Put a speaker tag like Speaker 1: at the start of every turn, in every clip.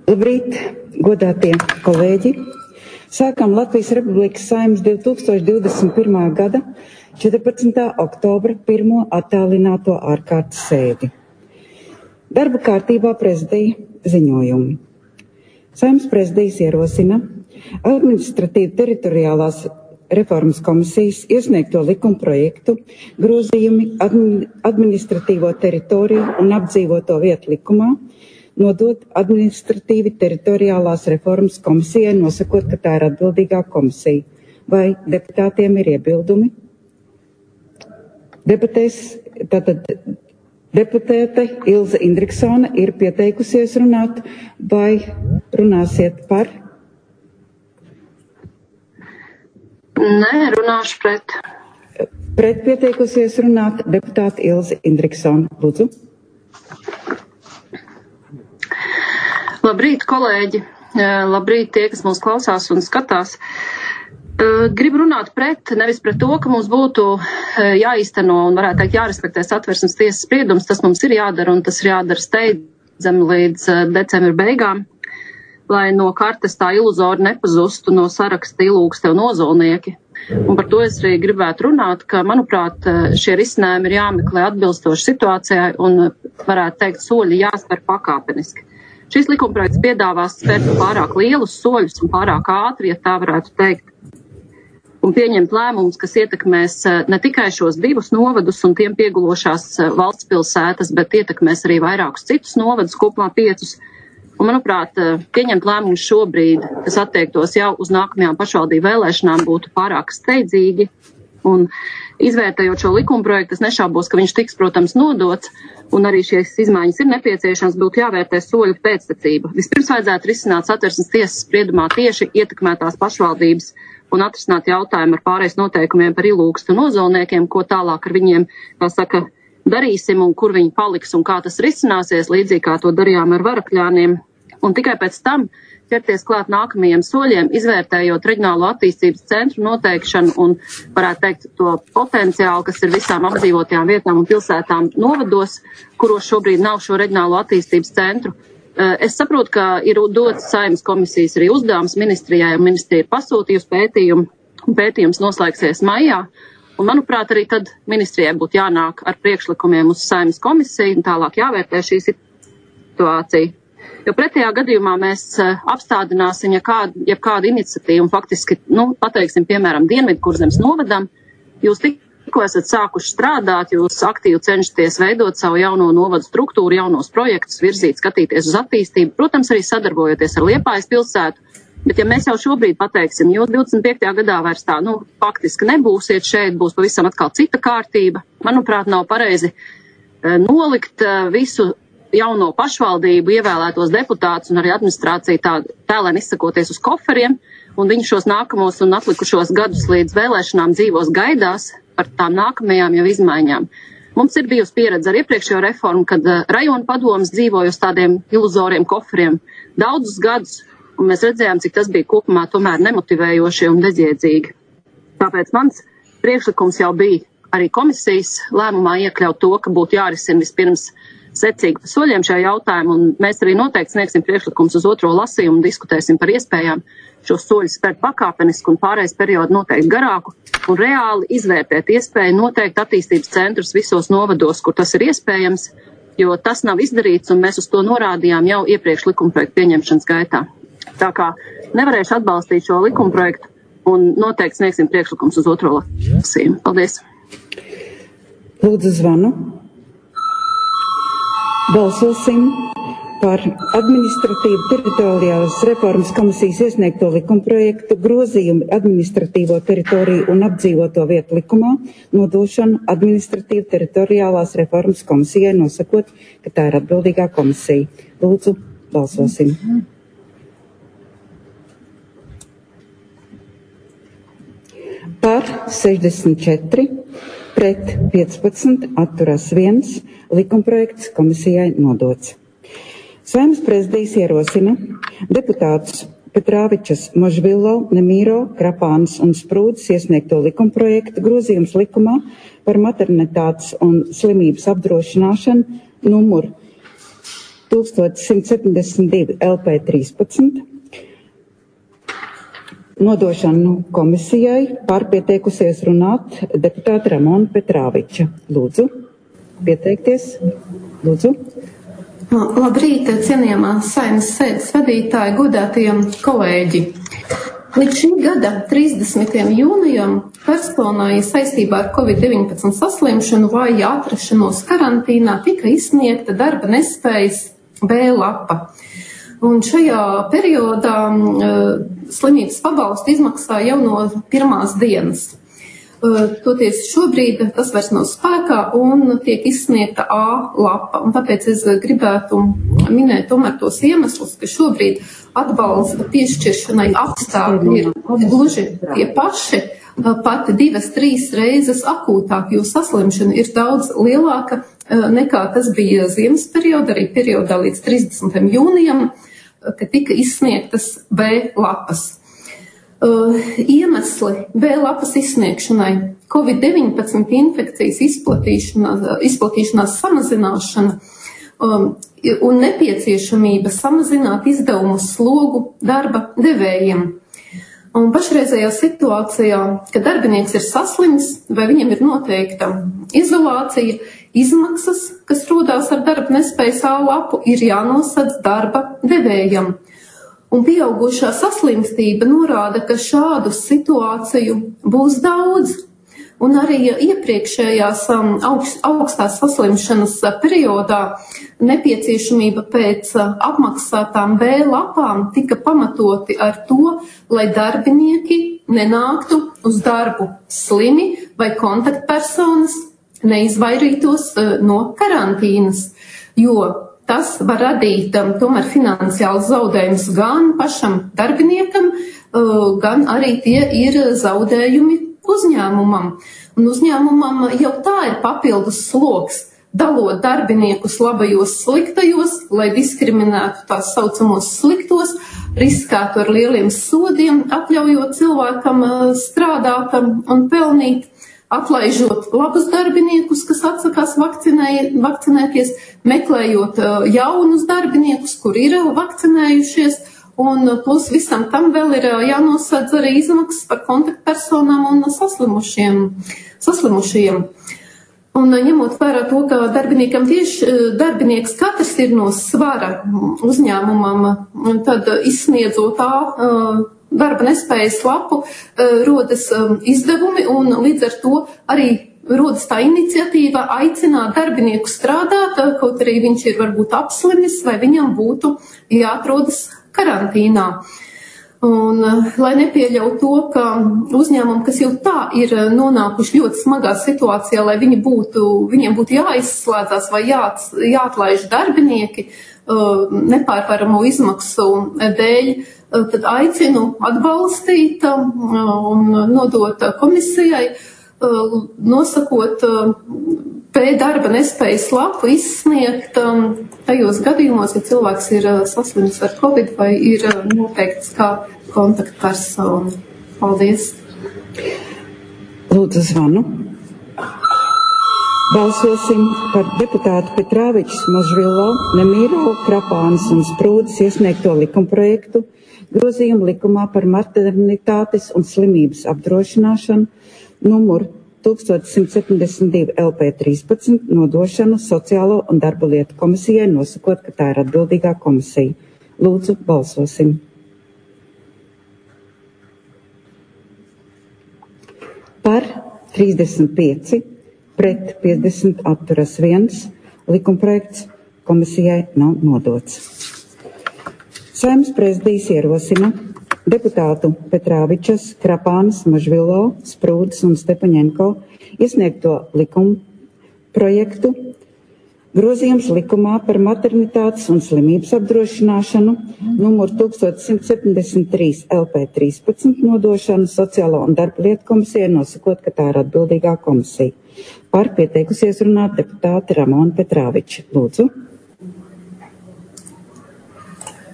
Speaker 1: Labrīt, godātie kolēģi! Sākam Latvijas Republikas Saeimas 2021. gada 14. oktobra pirmo attālināto ārkārtas sēdi. Darba kārtībā prezidija ziņojumi. Saeimas prezidijas ierosina administratīvi teritoriālās reformas komisijas iesniegto likuma projektu grozījumi administratīvo teritoriju un apdzīvoto vietu likumā nodot administratīvi teritoriālās reformas komisijai, nosakot, ka tā ir atbildīgā komisija. Vai deputātiem ir iebildumi? Deputāte Ilze Indriksone ir pieteikusies runāt, vai runāsiet par?
Speaker 2: Nē, runāšu pret.
Speaker 1: Pret pieteikusies runāt deputāte Ilze Indriksone. Lūdzu.
Speaker 2: Labrīt, kolēģi! Labrīt tie, kas mūs klausās un skatās. Gribu runāt pret, nevis pret to, ka mums būtu jāīsteno un varētu teikt jārespektē Satversmes tiesas spriedums. Tas mums ir jādara un tas ir jādara steidzami līdz decembra beigām, lai no kartes tā iluzori nepazustu no saraksta ilūksti un ozolnieki. Un par to es arī gribētu runāt, ka, manuprāt, šie risinājumi ir jāmeklē atbilstoši situācijai un, varētu teikt, soļi jāspēr pakāpeniski. Šis likumprojekts piedāvās spērt pārāk lielus soļus un pārāk ātri, ja tā varētu teikt, un pieņemt lēmumus, kas ietekmēs ne tikai šos divus novadus un tiem piegulošās valsts pilsētas, bet ietekmēs arī vairākus citus novadus, kopumā 5. Un, manuprāt, pieņemt lēmumus šobrīd, kas attiektos jau uz nākamajām pašvaldību vēlēšanām, būtu pārāk steidzīgi. Un izvērtējot šo likumprojektu, es nešaubos, ka viņš tiks, protams, nodots, un arī šīs izmaiņas ir nepieciešams, būtu jāvērtē soļu pēctecība. Vispirms vajadzētu risināt Satversmes tiesas spriedumā tieši ietekmētās pašvaldības un atrisināt jautājumu ar pārējais noteikumiem par ilūkstu un ozolniekiem, ko tālāk ar viņiem, kā saka, darīsim un kur viņi paliks un kā tas risināsies, līdzīgi kā to darījām ar varakļāniem. Un tikai pēc tam ķerties klāt nākamajiem soļiem, izvērtējot reģionālo attīstības centru noteikšanu un, varētu teikt, to potenciālu, kas ir visām apdzīvotajām vietām un pilsētām novados, kuros šobrīd nav šo reģionālo attīstības centru. Es saprotu, ka ir dots Saeimas komisijas arī uzdevums ministrijai, un ministrija ir pasūtījusi pētījumu, un pētījums noslēgsies maijā. Un, manuprāt, arī tad ministrijai būtu jānāk ar priekšlikumiem uz Saeimas komisiju un tālāk jāvērtē šī situācija. Jo pretējā gadījumā mēs apstādināsim jebkādu iniciatīvu un faktiski, pateiksim, piemēram, Dienvidkurzemes novadam, jūs tikko esat sākuši strādāt, jūs aktīvi cenšaties veidot savu jauno novadu struktūru, jaunos projektus, virzīt, skatīties uz attīstību, protams, arī sadarbojoties ar Liepājas pilsētu, bet ja mēs jau šobrīd pateiksim, jo 25. gadā vairs tā, faktiski nebūsiet šeit, būs pavisam atkal cita kārtība, manuprāt, nav pareizi nolikt visu jauno pašvaldību, ievēlētos deputātus un arī administrāciju tēlēni izsakoties uz koferiem, un viņi šos nākamos un atlikušos gadus līdz vēlēšanām dzīvos gaidās par tām nākamajām jau izmaiņām. Mums ir bijusi pieredze ar iepriekšējo reformu, kad rajona padomas dzīvoja uz tādiem iluzoriem koferiem daudzus gadus, un mēs redzējām, cik tas bija kopumā tomēr nemotivējoši un bezjēdzīgi. Tāpēc mans priekšlikums jau bija arī komisijas lēmumā iekļaut to, ka būtu jārisina vispirms secīgi pa soļiem šajā jautājumā, un mēs arī noteikti sniegsim priekšlikums uz otro lasījumu un diskutēsim par iespējām šos soļus spērt pakāpeniski un pārējais periodu noteikti garāku un reāli izvērtēt iespēju noteikt attīstības centrus visos novados, kur tas ir iespējams, jo tas nav izdarīts un mēs uz to norādījām jau iepriekš likumprojektu pieņemšanas gaitā. Tā kā nevarēšu atbalstīt šo likumprojektu un noteikti sniegsim priekšlikums uz otro lasījumu. Paldies!
Speaker 1: Lūdzu zvanu. Balsosim par administratīvu teritoriālas reformas komisijas iesniegto likumprojektu grozījumu administratīvo teritoriju un apdzīvoto vietu likumā nodošanu administratīvu teritoriālās reformas komisijai, nosakot, ka tā ir atbildīgā komisija. Lūdzu, balsosim. Par 64, pret 15, atturās 1, likumprojekts komisijai nodots. Saeimas prezidijas ierosina deputātus Petrāvičas, Možvilo, Nemīro, Krapānas un Sprūdes iesniegto likumprojektu grozījums likumā par maternitātes un slimības apdrošināšanu numur 1172 LP 13. Nodošanu komisijai pārpieteikusies runāt deputāta Ramona Petrāviča. Lūdzu, pieteikties. Lūdzu.
Speaker 3: Labrīt, cienījamā Saeimas sēdes vadītāji, godātie kolēģi. Līdz šī gada 30. jūnijam personai saistībā ar COVID-19 saslimšanu vai atrašanos karantīnā tika izsniegta darba nespējas B lapa. Un šajā periodā slimības pabalstu izmaksā jau no pirmās dienas. Toties šobrīd tas vairs nav spēkā un tiek izsniegta A lapa. Un tāpēc es gribētu minēt tomēr tos iemeslus, ka šobrīd atbalsta piešķiršanai apstākļi ir gluži tie paši, pat 2-3 reizes akūtāk, jo saslimšana ir daudz lielāka nekā tas bija ziemas periodā, arī periodā līdz 30. jūnijam, kad tika izsniegtas B lapas. Iemesli B lapas izsniegšanai - COVID-19 infekcijas izplatīšanās samazināšana un nepieciešamība samazināt izdevumu slogu darba devējiem. Un pašreizējā situācijā, kad darbinieks ir saslims vai viņam ir noteikta izolācija, izmaksas, kas rodās ar darba nespējas A lapu, ir jānosedz darba devējam. Un pieaugušā saslimstība norāda, ka šādu situāciju būs daudz. Un arī iepriekšējās augstās saslimšanas periodā nepieciešamība pēc apmaksātām B lapām tika pamatoti ar to, lai darbinieki nenāktu uz darbu slimi vai kontaktpersonas neizvairītos no karantīnas, jo tas var radīt tomēr finansiāls zaudējums gan pašam darbiniekam, gan arī tie ir zaudējumi uzņēmumam. Un uzņēmumam jau tā ir papildus sloks, dalot darbiniekus labajos sliktajos, lai diskriminētu tās saucamos sliktos, riskētu ar lieliem sodiem, atļaujot cilvēkam strādāt un pelnīt, atlaižot labus darbiniekus, kas atsakās vakcinēties, meklējot jaunus darbiniekus, kur ir vakcinējušies, un plus visam tam vēl ir jānosedz arī izmaksas par kontaktpersonām un saslimušajiem. Un ņemot vērā to, ka darbinieks katrs ir no svara uzņēmumam, tad izsniedzot darba nespējas lapu, rodas izdevumi, un līdz ar to arī rodas tā iniciatīva aicināt darbinieku strādāt, kaut arī viņš ir varbūt apslimis vai viņam būtu jāatrodas karantīnā. Un, lai nepieļautu to, ka uzņēmumi, kas jau tā ir nonākuši ļoti smagā situācijā, lai viņiem būtu jāizslēdzās vai jāatlaiž darbinieki nepārvaramo izmaksu dēļ, tad aicinu atbalstīt un nodot komisijai, nosakot darba nespējas lapu izsniegt tajos gadījumos, ja cilvēks ir saslims ar Covid vai ir noteikts kā kontaktpersona. Paldies!
Speaker 1: Lūdzu zvanu. Balsosim par deputātu Petrāvičs, Možvilo, Nemīro, Krapānas un Sprūdes iesniegto likumprojektu grozījumu likumā par maternitātes un slimības apdrošināšanu numuru 1172 LP 13 nodošanu Sociālo un darba lietu komisijai, nosakot, ka tā ir atbildīgā komisija. Lūdzu, balsosim. Par 35, pret 50 atturas 1, likumprojekts komisijai nav nodots. Saeimas prezidijs ierosina deputātu Petrāvičas, Krapānas, Možvilo, Sprūdes un Stepaņenko iesniegto likumu projektu grozījums likumā par maternitātes un slimības apdrošināšanu numuru 1173 LP 13 nodošanu Sociālo un darba lietu komisijai, nosakot, ka tā ir atbildīgā komisija. Par pieteikusies runāt deputāti Ramona Petrāviča. Lūdzu.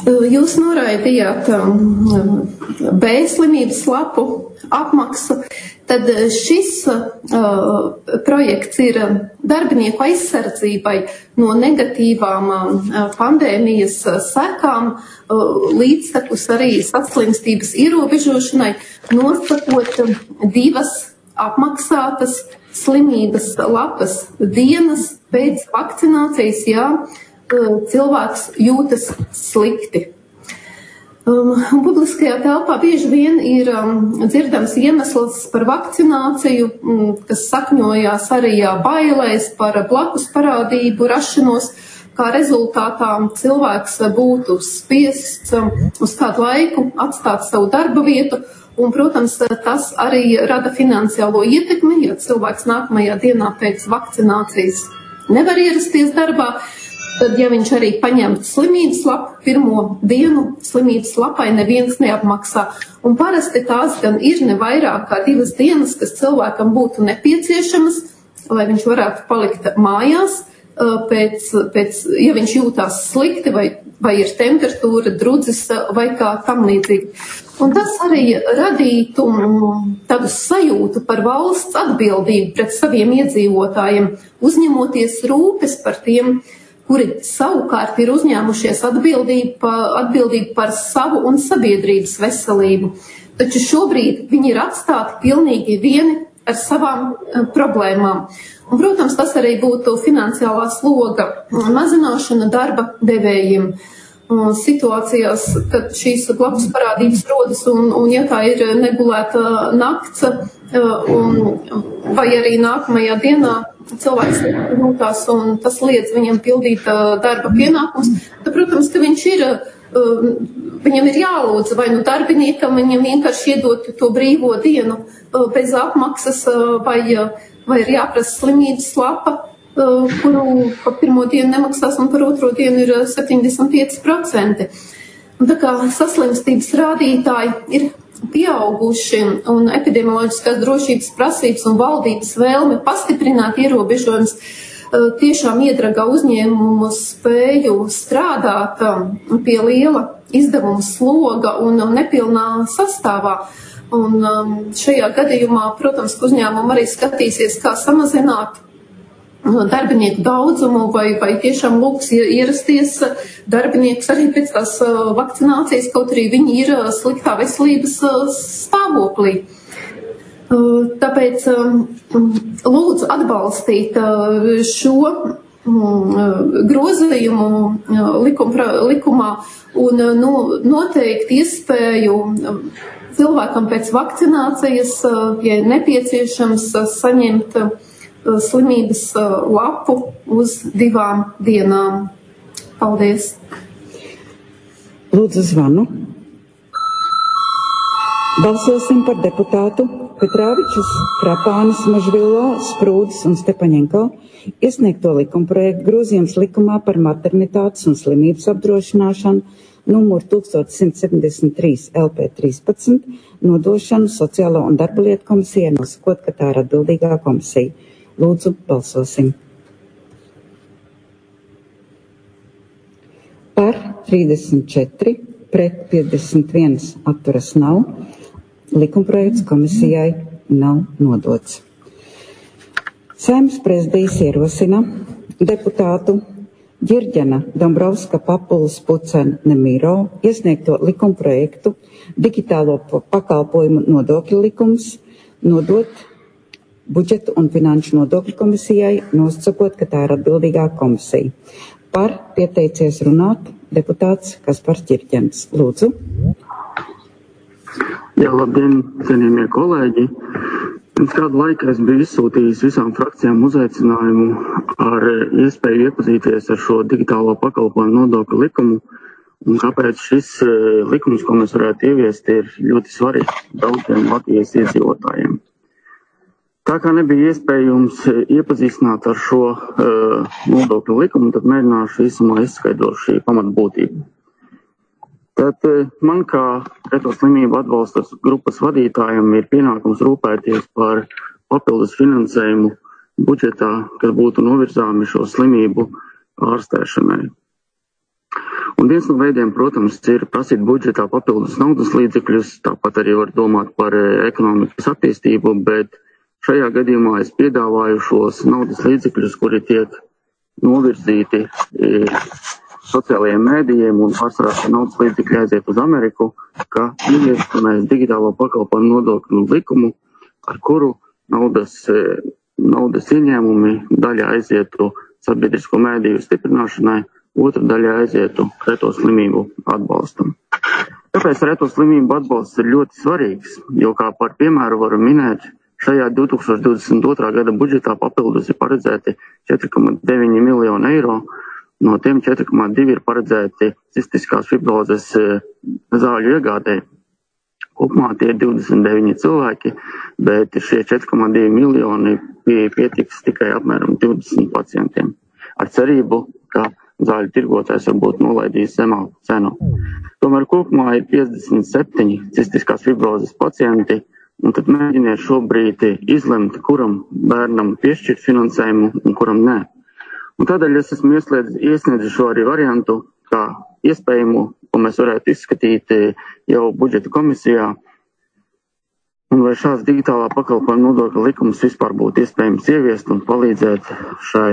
Speaker 3: Jūs noraidījāt B slimības lapu apmaksu, tad šis projekts ir darbinieku aizsardzībai no negatīvām pandēmijas sekām, līdztekus arī saslimstības ierobežošanai, nosakot 2 apmaksātas slimības lapas dienas pēc vakcinācijas, ja cilvēks jūtas slikti. Publiskajā telpā bieži vien ir dzirdams iemesls par vakcināciju, kas sakņojās arī bailēs par blakus parādību rašanos, kā rezultātā cilvēks būtu spiests uz kādu laiku atstāt savu darba vietu, un, protams, tas arī rada finansiālo ietekmi, ja cilvēks nākamajā dienā pēc vakcinācijas nevar ierasties darbā. Tad, ja viņš arī paņem slimības lapu, pirmo dienu slimības lapai neviens neapmaksā. Un parasti tās gan ir ne vairāk kā 2 dienas, kas cilvēkam būtu nepieciešamas, lai viņš varētu palikt mājās, ja viņš jūtās slikti vai ir temperatūra, drudzis vai kā tam līdzīgi. Un tas arī radītu tādu sajūtu par valsts atbildību pret saviem iedzīvotājiem, uzņemoties rūpes par tiem, kuri savukārt ir uzņēmušies atbildību par savu un sabiedrības veselību. Taču šobrīd viņi ir atstāti pilnīgi vieni ar savām problēmām. Un, protams, tas arī būtu finansiālā sloga mazināšana darba devējiem. Situācijās, kad šīs blakus parādības rodas un ja tā ir negulēta nakts vai arī nākamajā dienā cilvēks jūtās un tas liedz viņam pildīt darba pienākums, tad, protams, ka viņam ir jālūdz vai nu darbiniekam, viņam vienkārši iedot to brīvo dienu bez apmaksas vai ir jāprasa slimības lapa, kuru par pirmo dienu nemaksās un par otro dienu ir 75%. Un tā kā saslimstības rādītāji ir pieauguši un epidemioloģiskās drošības prasības un valdības vēlme pastiprināt ierobežojumus tiešām iedragā uzņēmumu spēju strādāt pie liela izdevumu sloga un nepilnā sastāvā. Un šajā gadījumā, protams, uzņēmumi arī skatīsies, kā samazināt darbinieku daudzumu vai tiešām lūgs ierasties darbinieks arī pēc tās vakcinācijas, kaut arī viņi ir sliktā veselības stāvoklī. Tāpēc lūdzu atbalstīt šo grozījumu likumā un noteikt iespēju cilvēkam pēc vakcinācijas, ja nepieciešams, saņemt slimības lapu uz 2 dienām. Paldies!
Speaker 1: Lūdzu zvanu. Balsosim par deputātu Petrāvičus, Krapānis, Mažvilā, Sprūdis un Stepaņenko iesniegto likumprojektu grozījums likumā par maternitātes un slimības apdrošināšanu numur 1173 LP 13 nodošanu Sociālo un darba lietu komisijai, nosakot, ka tā ir atbildīgā komisija. Lūdzu, balsosim. Par 34, pret 51 atturas nav. Likumprojekts komisijai nav nodots. Saeimas prezidijs ierosina deputātu Ģirģena Dombrovska Papulis Pucen Nemiro iesniegto likumprojektu digitālo pakalpojumu nodokļu likums nodot budžetu un finanšu nodokļu komisijai, nosakot, ka tā ir atbildīgā komisija. Par pieteicies runāt deputāts Kaspars Ģirģens. Lūdzu.
Speaker 4: Jā, labdien, cienījamie kolēģi. Pirms kādu laiku es biju izsūtījis visām frakcijām uzaicinājumu ar iespēju iepazīties ar šo digitālo pakalpojumu nodokļu likumu, un kāpēc šis likums, ko mēs varētu ieviest, ir ļoti svarīgs daudziem Latvijas iedzīvotājiem. Tā kā nebija iespējams iepazīstināt ar šo nodokļu likumu, tad mēģināšu īsumā izskaidrot šī pamatbūtību. Tad man kā reto slimību atbalstas grupas vadītājiem ir pienākums rūpēties par papildus finansējumu budžetā, kas būtu novirzāmi šo slimību ārstēšanai. Un viens no veidiem, protams, ir prasīt budžetā papildus naudas līdzekļus, tāpat arī var domāt par ekonomikas attīstību, bet šajā gadījumā es piedāvāju šos naudas līdzekļus, kuri tiek novirzīti sociālajiem mēdījiem un pārsvarā naudas līdzekļi aiziet uz Ameriku, ka ieviestu mēs digitālo pakalpojumu nodokļu likumu, ar kuru naudas ieņēmumi daļa aizietu sabiedrisko mēdīju stiprināšanai, otra daļa aizietu reto slimību atbalstam. Tāpēc reto slimību atbalsts ir ļoti svarīgs, jo kā par piemēru varu minēt, šajā 2022. Gada budžetā papildus ir paredzēti 4,9 miljoni eiro, no tiem 4,2 ir paredzēti cistiskās fibrozes zāļu iegādē. Kopumā tie ir 29 cilvēki, bet šie 4,2 miljoni pietiks tikai apmēram 20 pacientiem. Ar cerību, ka zāļu tirgotājs varbūt nolaidīs zemāku cenu. Tomēr kopumā ir 57 cistiskās fibrozes pacienti, un tad mēģiniet šobrīd izlemt, kuram bērnam piešķirt finansējumu un kuram nē. Un tādēļ es esmu iesniedzis šo arī variantu, kā iespējamu, ko mēs varētu izskatīt jau budžeta komisijā. Un vai šāds digitālā pakalpojuma nodokļa likums vispār būtu iespējams ieviest un palīdzēt šai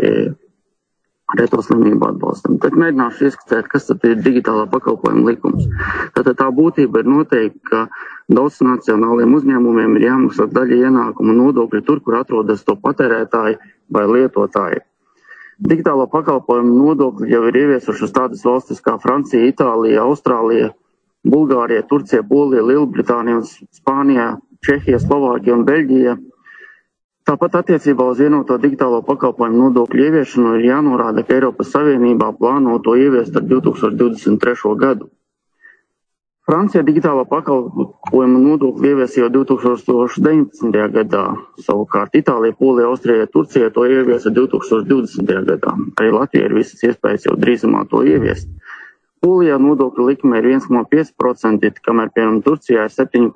Speaker 4: reto slimību atbalstam. Tad mēģināšu ieskatīt, kas tad ir digitālā pakalpojuma likums. Tātad tā būtība ir noteikti, ka daudznacionāliem uzņēmumiem ir jāmaksā daļa ienākuma nodokļu tur, kur atrodas to patērētāji vai lietotāji. Digitālo pakalpojumu nodokļi jau ir ieviesušas tādas valstis kā Francija, Itālija, Austrālija, Bulgārija, Turcija, Polija, Lielbritānija, Spānija, Čehija, Slovākija un Beļģija. Tāpat attiecībā uz vienoto digitālo pakalpojumu nodokļu ieviešanu ir jānorāda, ka Eiropas Savienībā plāno to ieviest ar 2023. Gadu. Francija digitālo pakalpojumu nodokli ievies jau 2019. gadā. Savukārt Itālija, Polija, Austrija, Turcija to ieviesa 2020. gadā. Arī Latvija ir visas iespējas jau drīzumā to ieviest. Polijā nodokļu likme ir 1,5%, kamēr piemēram Turcijā ir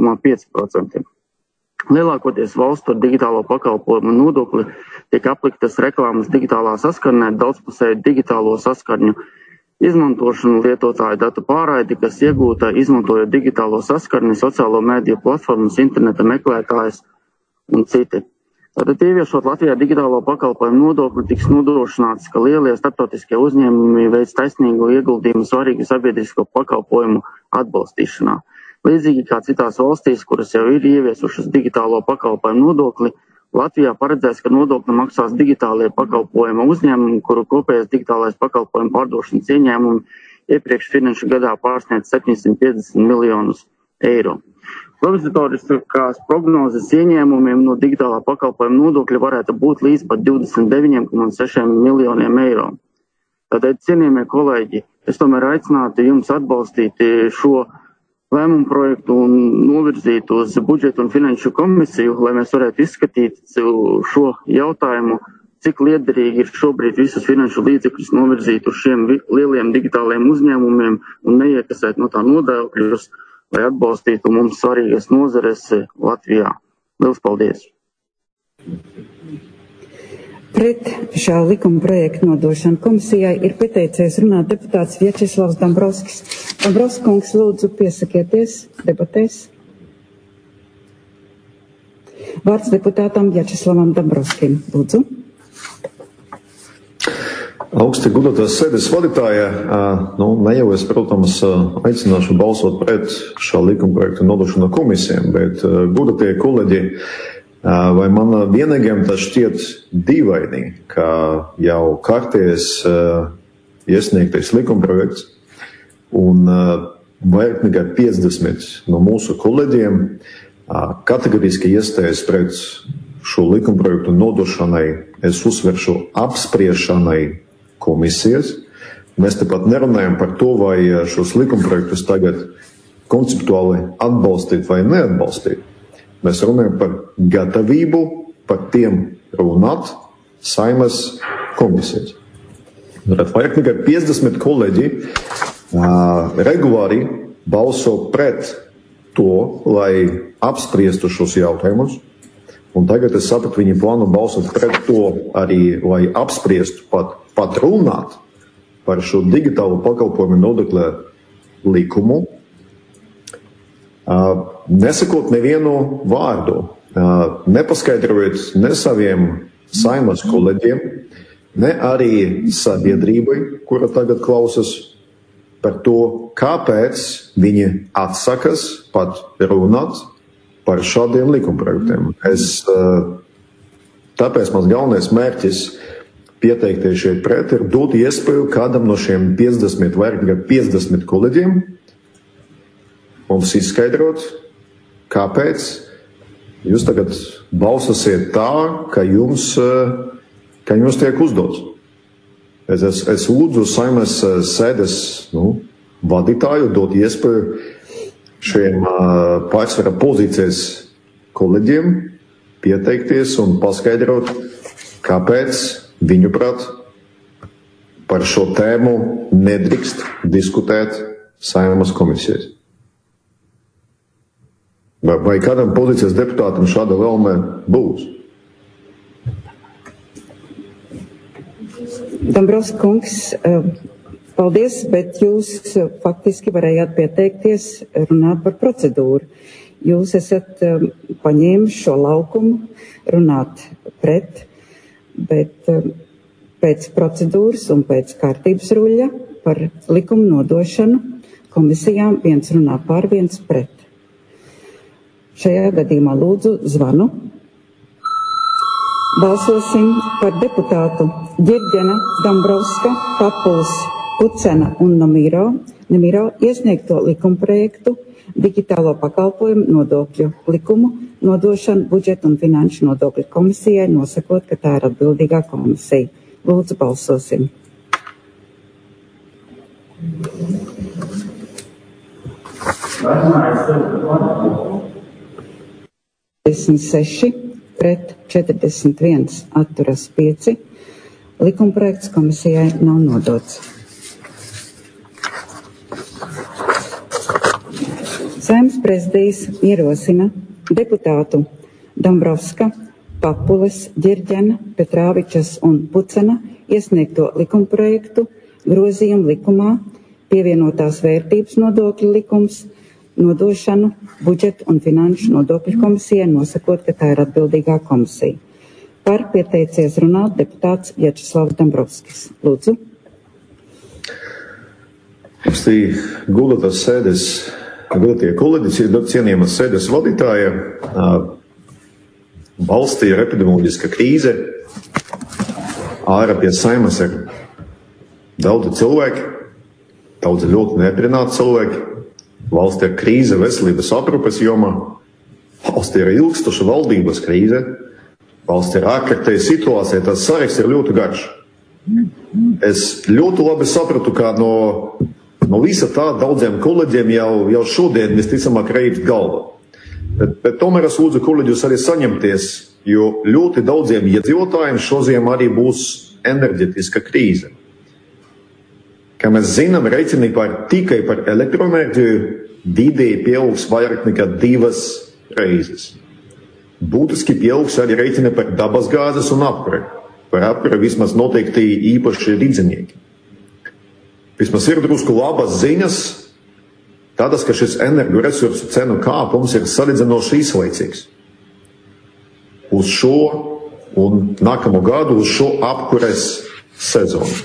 Speaker 4: 7,5%. Lielākoties valstu ar digitālo pakalpojumu nodokli tiek apliktas reklāmas digitālā saskarnē, daudzpusēju digitālo saskarņu izmantošanu, lietotāju datu pārraidi, kas iegūta izmantojot digitālo saskarni, sociālo mēdīju platformas, interneta meklētājs un citi. Tātad ieviešot Latvijā digitālo pakalpojumu nodokli, tiks nodrošināts, ka lielie starptautiskie uzņēmumi veic taisnīgu ieguldījumu svarīgu sabiedrisko pakalpojumu atbalstīšanā. Līdzīgi kā citās valstīs, kuras jau ir ieviesušas digitālo pakalpojumu nodokli, Latvijā paredzēs, ka nodokli maksās digitālie pakalpojuma uzņēmumi, kuru kopējais digitālais pakalpojumu pārdošanas ieņēmumi iepriekš finanšu gadā pārsniedz 750 miljonus eiro. Provizoriskas prognozes ieņēmumiem no digitālā pakalpojuma nodokļa varētu būt līdz pat 29,6 miljoniem eiro. Tādēļ, cienījamie kolēģi, es tomēr aicinātu jums atbalstīt šo lēmumu projektu un novirzīt uz budžetu un finanšu komisiju, lai mēs varētu izskatīt šo jautājumu, cik liederīgi ir šobrīd visus finanšu līdzekļus novirzīt uz šiem lieliem digitāliem uzņēmumiem un neiekasēt no tā nodokļus, lai atbalstītu mums svarīgas nozares Latvijā. Liels paldies!
Speaker 1: Pret šā likuma projekta nodošanu komisijai ir pieteicies runāt deputāts Vjačeslavs Dombrovskis. Dombrovskis kungs, lūdzu, piesakieties debatēs. Vārds deputātam Vjačeslavam Dombrovskim. Lūdzu.
Speaker 5: Augsti godātās sēdes vadītāja, ne jau es, protams, aicināšu balsot pret šā likuma projekta nodošanu komisijām, bet godātie kolēģi, vai man vienīgiem tas šķiet dīvaini, ka jau kārtēs iesniegtais likumprojekts un vairāk nekā 50 no mūsu kolēģiem kategoriski iestājas pret šo likumprojektu nodošanai, es uzsveršu apspriešanai komisijas. Mēs tepat nerunājam par to, vai šos likumprojektus tagad konceptuāli atbalstīt vai neatbalstīt. Mēs runājam par gatavību par tiem runāt Saeimas komisijas. Vairāk nekā 50 kolēģi regulāri balso pret to, lai apspriestu šos jautājumus. Un tagad es sapratu, viņi plāno balsot pret to arī, lai apspriestu pat runāt par šo digitālo pakalpojumu nodokļa likumu, nesakot nevienu vārdu, nepaskaidrojot ne saviem Saeimas kolēģiem, ne arī sabiedrībai, kura tagad klausas, par to, kāpēc viņi atsakas pat runāt par šādiem likumprojektiem. Tāpēc mans galvenais mērķis pieteikties šeit pret ir dot iespēju kādam no šiem 50 vai 50 kolēģiem mums izskaidrot, kāpēc jūs tagad balsosiet tā, ka jums tiek uzdots. Es lūdzu Saeimas sēdes vadītāju dot iespēju šiem pārsvara pozīcijas kolēģiem pieteikties un paskaidrot, kāpēc viņuprāt par šo tēmu nedrīkst diskutēt Saeimas komisijas. Vai kādam pozīcijas deputātam šāda vēlme būs?
Speaker 1: Dombrovskis kungs, paldies, bet jūs faktiski varējāt pieteikties runāt par procedūru. Jūs esat paņēmis šo laukumu runāt pret, bet pēc procedūras un pēc kārtības ruļļa par likumu nodošanu komisijām viens runā par, viens pret. Šajā gadījumā lūdzu zvanu. Balsosim par deputātu Ģirģena, Dombrovska, Papuls, Pucena un Nemiro iesniegto likumprojektu digitālo pakalpojumu nodokļu likumu nodošanu budžeta un finanšu nodokļu komisijai, nosakot, ka tā ir atbildīgā komisija. Lūdzu, balsosim. Pret 41 atturas 5. Likumprojekts komisijai nav nodots. Saeimas prezidijs ierosina deputātu Dombrovska, Papules, Ģirģena, Petrāvičas un Pucena iesniegto likumprojektu grozījumu likumā pievienotās vērtības nodokļu likums nodošanu budžeta un finanšu nodokļu komisijai, nosakot, ka tā ir atbildīgā komisija. Par pieteicies runāt deputāts Vjačeslavs Dombrovskis. Lūdzu.
Speaker 5: Godātie kolēģi, cienījamās sēdes vadītāja, valstī ir epidemioloģiska krīze, ārā pie Saeimas ir daudzi cilvēki, daudzi ļoti neapmierināti cilvēki. Valstī ir krīze veselības aprūpes jomā, valstī ir ilgstoša valdības krīze, valstī ir ārkārtēja situācija, tas saraksts ir ļoti garš. Es ļoti labi sapratu, ka no visa tā daudziem kolēģiem jau šodien visticamāk reibt galva. Bet tomēr es lūdzu kolēģus arī saņemties, jo ļoti daudziem iedzīvotājiem šodien arī būs enerģetiska krīze. Kā mēs zinām, rēķini tikai par elektroenerģiju vidēji pieaugs vairāk nekā 2 reizes. Būtiski pieaugs arī rēķini par dabasgāzes un apkuri. Par apkuri vismaz noteikti īpaši rīdzinieki. Vismaz ir drusku labas ziņas, tādas, ka šis energoresursu cenu kāpums ir salīdzinoši īslaicīgs. Uz šo un nākamo gadu uz šo apkures sezonu.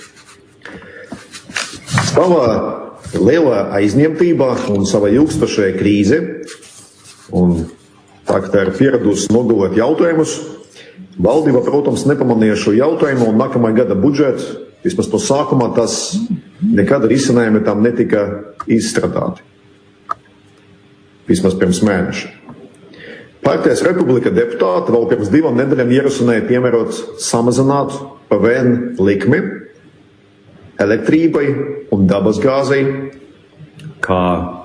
Speaker 5: Savā lielā aizņemtībā un savā ilgstošajā krīze, un tā, ka tā ir pieradusi nogulēt jautājumus, valdība, protams, nepamanīja šo jautājumu, un nākamā gada budžets, vismaz no sākumā, tas nekāda risinājuma tam netika izstrādāti. Vismaz pirms mēneša. Partijas Republika deputāti vēl pirms 2 nedēļām ierosināja piemērot samazināt PVN likmi elektrībai un dabasgāzei kā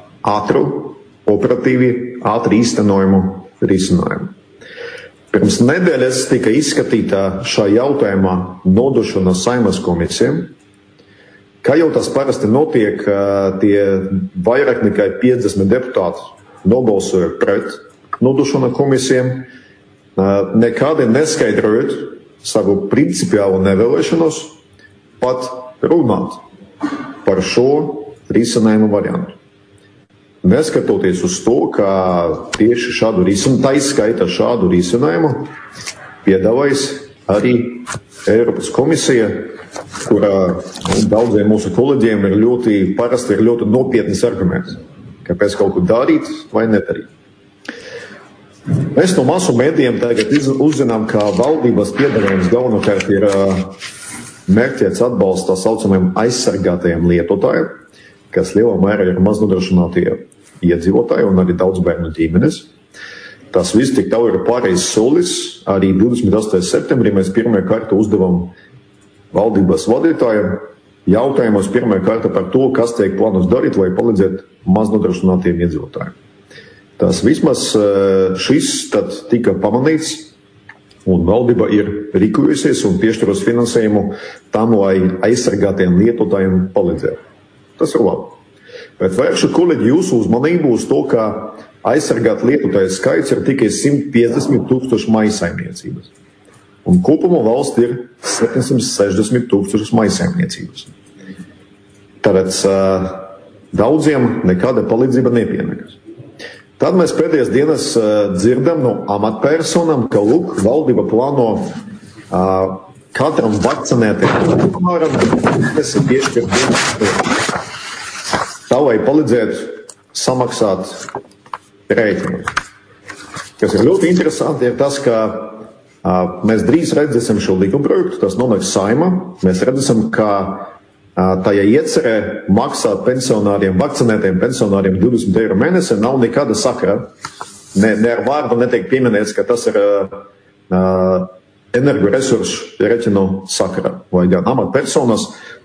Speaker 5: ātri īstenojumu risinājumu. Pirms nedēļas tika izskatīta šā jautājumā nodošana Saeimas komisijām. Kā jau tas parasti notiek, tie vairāk nekā 50 deputāti nobalsoja pret nodošanu komisijām, nekādi neskaidrojot savu principiālu nevēlēšanos pat runāt par šo risinājumu variantu. Neskatoties uz to, ka tieši šādu risinājumu, tā izskaita šādu risinājumu, piedāvājas arī Eiropas komisija, kurā daudziem mūsu kolēģiem ir ļoti nopietnas arguments, kāpēc kaut ko darīt vai nedarīt. Mēs no masu mēdījiem tagad uzzinām, ka valdības piedāvājums galvenokārt ir mērķēts atbalsts tā saucamajiem aizsargātajiem lietotājiem, kas lielā mērā ir maznodrošinātie iedzīvotāji un arī daudz bērnu ģimenes. Tas viss tik tālu ir pareizs solis. Arī 28. septembrī mēs pirmajā kārtā uzdevam valdības vadītājiem jautājumus pirmajā kārtā par to, kas tiek plānots darīt, lai palīdzētu maznodrošinātiem iedzīvotājiem. Tas vismaz šis tad tika pamanīts, un valdība ir rīkojusies un piešķiros finansējumu tam, lai aizsargātiem lietotājiem palīdzētu. Tas ir labi. Bet vēršu kolēģi jūsu uzmanību uz to, ka aizsargāt lietotāju skaits ir tikai 150,000 maisaimniecības. Un kopumā valsts ir 760,000 maisaimniecības. Tāpēc daudziem nekāda palīdzība nepienekas. Tad mēs pēdējās dienas dzirdam no amatpersonām, ka lūk, valdība plāno katram vakcinētajam apmēram piešķirt tā, lai palīdzētu samaksāt rēķinus. Kas ir ļoti interesanti, ir tas, ka mēs drīz redzēsim šo likumprojektu, tas nonāks Saeimā. Mēs redzēsim, ka tajā iecerē maksāt pensionāriem, vakcinētiem pensionāriem 20 eiro mēnesi nav nekāda sakara. Ne ar vārdu netiek pieminēts, ka tas ir energoresursu rēķinu sakara. Vai gan amatpersonas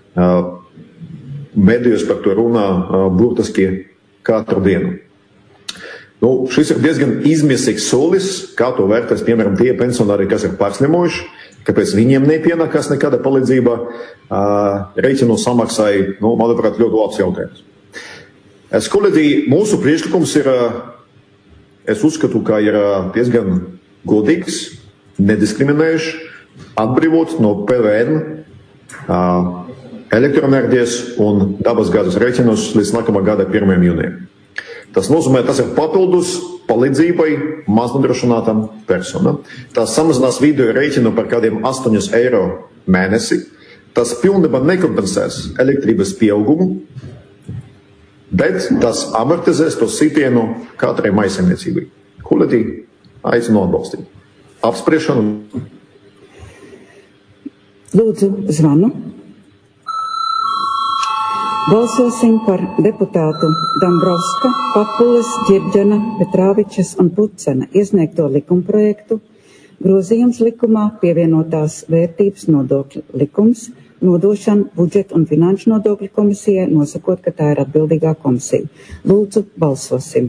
Speaker 5: medijos par to runā burtiski katru dienu. Šis ir diezgan izmisīgs solis, kā to vērtēs, piemēram, tie pensionāri, kas ir pārslimojuši, kāpēc viņiem nepienākās nekāda palīdzība rēķinu samaksai, manuprāt, ļoti labs jautājums. Kolēģi, mūsu priekšlikums ir, es uzskatu, ka ir diezgan godīgs, nediskriminējuši, atbrīvot no PVN elektroenerģijas un dabasgāzes rēķinus līdz nākamā gada 1. jūnijam. Tas nozīmē, tas ir papildus palīdzībai maznodrošinātam personam. Tas samazinās vidējo rēķinu par kādiem 8 eiro mēnesi. Tas pilnībā nekompensēs elektrības pieaugumu, bet tas amortizēs to sitienu katrai maisaimniecībai. Kolēģi, aicinu atbalstīt. Apspriešanu.
Speaker 1: Lūdzu, zvanu. Balsosim par deputātu Dambrovska, Papules, Ģirģena, Petrāvičas un Pucena iesniegto likumprojektu grozījums likumā pievienotās vērtības nodokļu likums, nodošana budžeta un finanšu nodokļu komisijai, nosakot, ka tā ir atbildīgā komisija. Lūdzu, balsosim.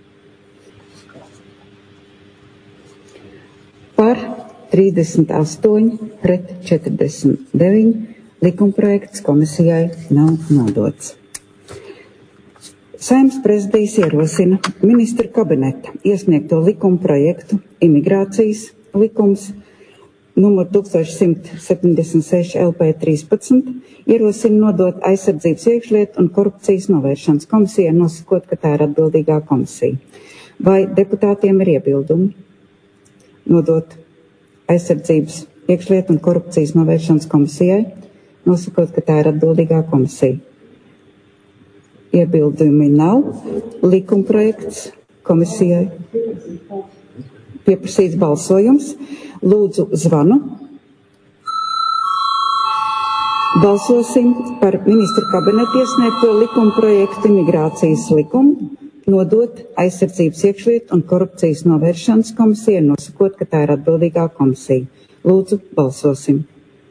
Speaker 1: Par 38 pret 49. Likumprojekts komisijai nav nodots. Saeimas prezidijs ierosina ministru kabineta iesniegto likumprojektu imigrācijas likums numur 1176 LP 13 ierosina nodot aizsardzības iekšlietu un korupcijas novēršanas komisijai, nosakot, ka tā ir atbildīgā komisija. Vai deputātiem ir iebildumi nodot aizsardzības iekšlietu un korupcijas novēršanas komisijai, nosakot, ka tā ir atbildīgā komisija? Iebildumi nav. Likumprojekts komisijai pieprasīts balsojums. Lūdzu, zvanu. Balsosim par ministru kabinetu iesniegto likumprojektu imigrācijas likumu, nodot aizsardzības iekšlietu un korupcijas novēršanas komisijai, nosakot, ka tā ir atbildīgā komisija. Lūdzu, balsosim.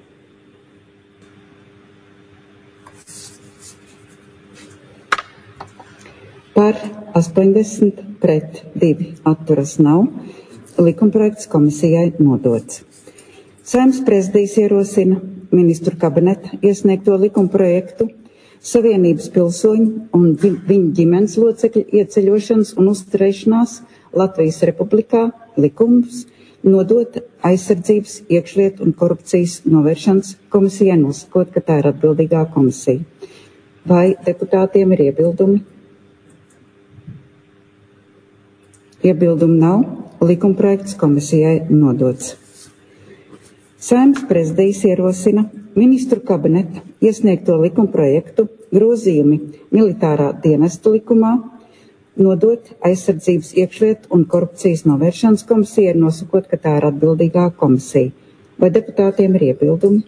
Speaker 1: Par 80 pret 2 atturas nav. Likumprojekts komisijai nodots. Saeimas prezidijs ierosina ministru kabineta iesniegto likumprojektu Savienības pilsoņu un viņu ģimenes locekļu ieceļošanas un uzturēšanās Latvijas Republikā likums nodot aizsardzības, iekšlietu un korupcijas novēršanas komisijai, nosakot, ka tā ir atbildīgā komisija. Vai deputātiem ir iebildumi? Iebildumu nav. Likumprojekts komisijai nodots. Saeimas prezidijs ierosina ministru kabineta iesniegto likumprojektu grozījumi militārā dienesta likumā nodot aizsardzības iekšlietu un korupcijas novēršanas komisijai, nosakot, ka tā ir atbildīgā komisija. Vai deputātiem ir iebildumi?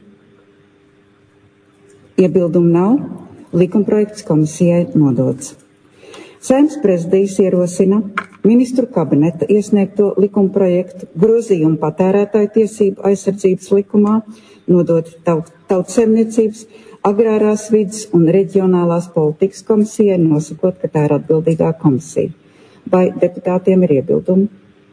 Speaker 1: Iebildumu nav. Likumprojekts komisijai nodots. Saeimas prezidijs ierosina ministru kabineta iesniegto likumprojektu grozījumu patērētāju tiesību aizsardzības likumā nodot Tautsaimniecības, agrārās vides un reģionālās politikas komisijai, nosakot, ka tā ir atbildīgā komisija. Vai deputātiem ir iebildumi?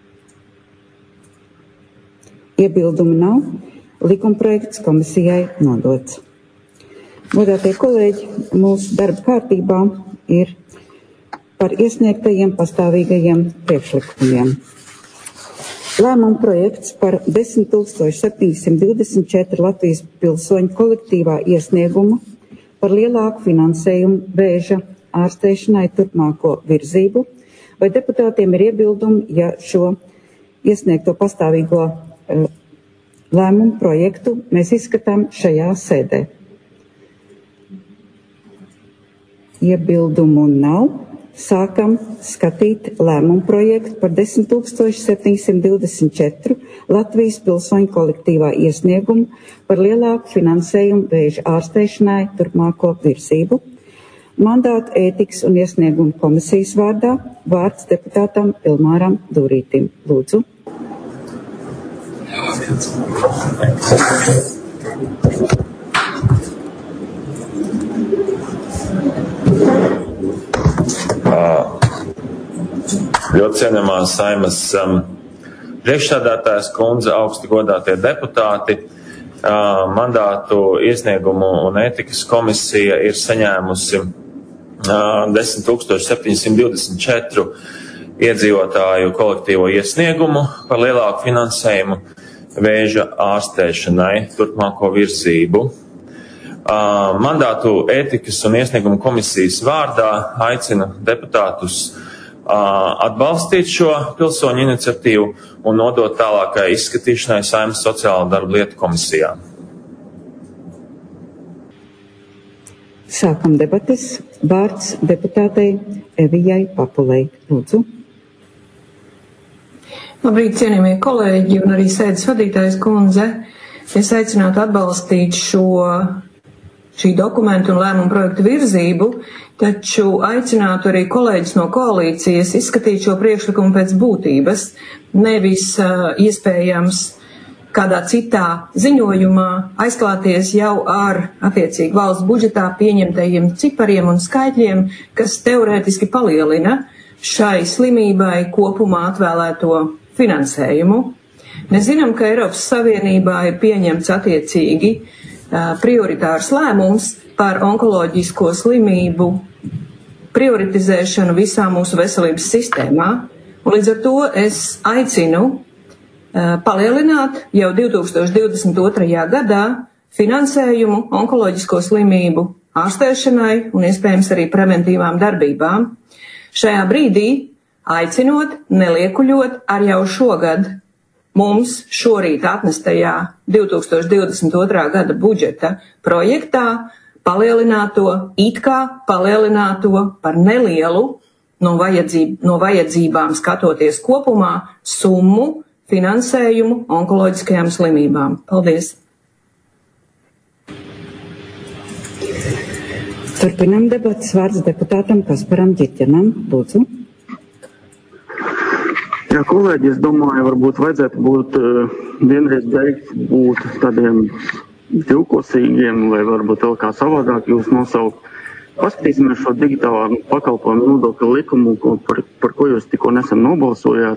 Speaker 1: Iebildumu nav. Likumprojekts komisijai nodots. Godātie kolēģi, mūsu darba kārtībā ir par iesniegtajiem pastāvīgajiem priekšlikumiem. Lēmuma projekts par 10,724 Latvijas pilsoņu kolektīvā iesniegumu par lielāku finansējumu vēža ārstēšanai turpmāko virzību. Vai deputātiem ir iebildumi, ja šo iesniegto pastāvīgo lēmumu projektu mēs izskatām šajā sēdē? Iebildumu nav. Sākam skatīt lēmumu projektu par 10,724 Latvijas pilsoņu kolektīvā iesniegumu par lielāku finansējumu vēža ārstēšanai turpmāko virzību. Mandātu ētikas un iesniegumu komisijas vārdā vārds deputātam Ilmāram Dūrītim. Lūdzu.
Speaker 6: Ļoti cienījamā Saeimas priekšsēdētājas kundze, augsti godātie deputāti, mandātu iesniegumu un ētikas komisija ir saņēmusi 10,724 iedzīvotāju kolektīvo iesniegumu par lielāku finansējumu vēža ārstēšanai turpmāko virzību. Mandātu ētikas un iesniegumu komisijas vārdā aicinu deputātus atbalstīt šo pilsoņu iniciatīvu un nodot tālākai izskatīšanai Saeimas sociālo darbu lietu komisijā.
Speaker 1: Sākam debates. Vārds deputātei Evijai Papulei. Lūdzu.
Speaker 7: Labrīt, cienījamie kolēģi un arī sēdes vadītājas kundze. Es aicinātu atbalstīt šī dokumentu un lēmumu projektu virzību, taču aicinātu arī kolēģis no koalīcijas izskatīt šo priekšlikumu pēc būtības, nevis iespējams kādā citā ziņojumā aizklāties jau ar attiecīgi valsts budžetā pieņemtajiem cipariem un skaitļiem, kas teorētiski palielina šai slimībai kopumā atvēlēto finansējumu. Mēs zinām, ka Eiropas Savienībā ir pieņemts attiecīgi prioritārs lēmums par onkoloģisko slimību prioritizēšanu visā mūsu veselības sistēmā, un līdz ar to es aicinu palielināt jau 2022. Gadā finansējumu onkoloģisko slimību ārstēšanai un iespējams arī preventīvām darbībām. Šajā brīdī aicinot, neliekuļot ar jau šogad mums šorīt atnestajā 2022. Gada budžeta projektā palielināto par nelielu no vajadzībām skatoties kopumā summu finansējumu onkoloģiskajām slimībām. Paldies!
Speaker 1: Turpinām debatas. Vārds deputātam Kasparam Ģiķenam. Lūdzu.
Speaker 4: Jā, kolēģi, es domāju, varbūt vajadzētu būt vienreiz beigt būt tādiem divkosīgiem, vai varbūt vēl kā savādāk jūs nosaukt. Paskatīsimies šo digitālā pakalpojumu nodokļu likumu, par ko jūs tikko nesen nobalsojāt.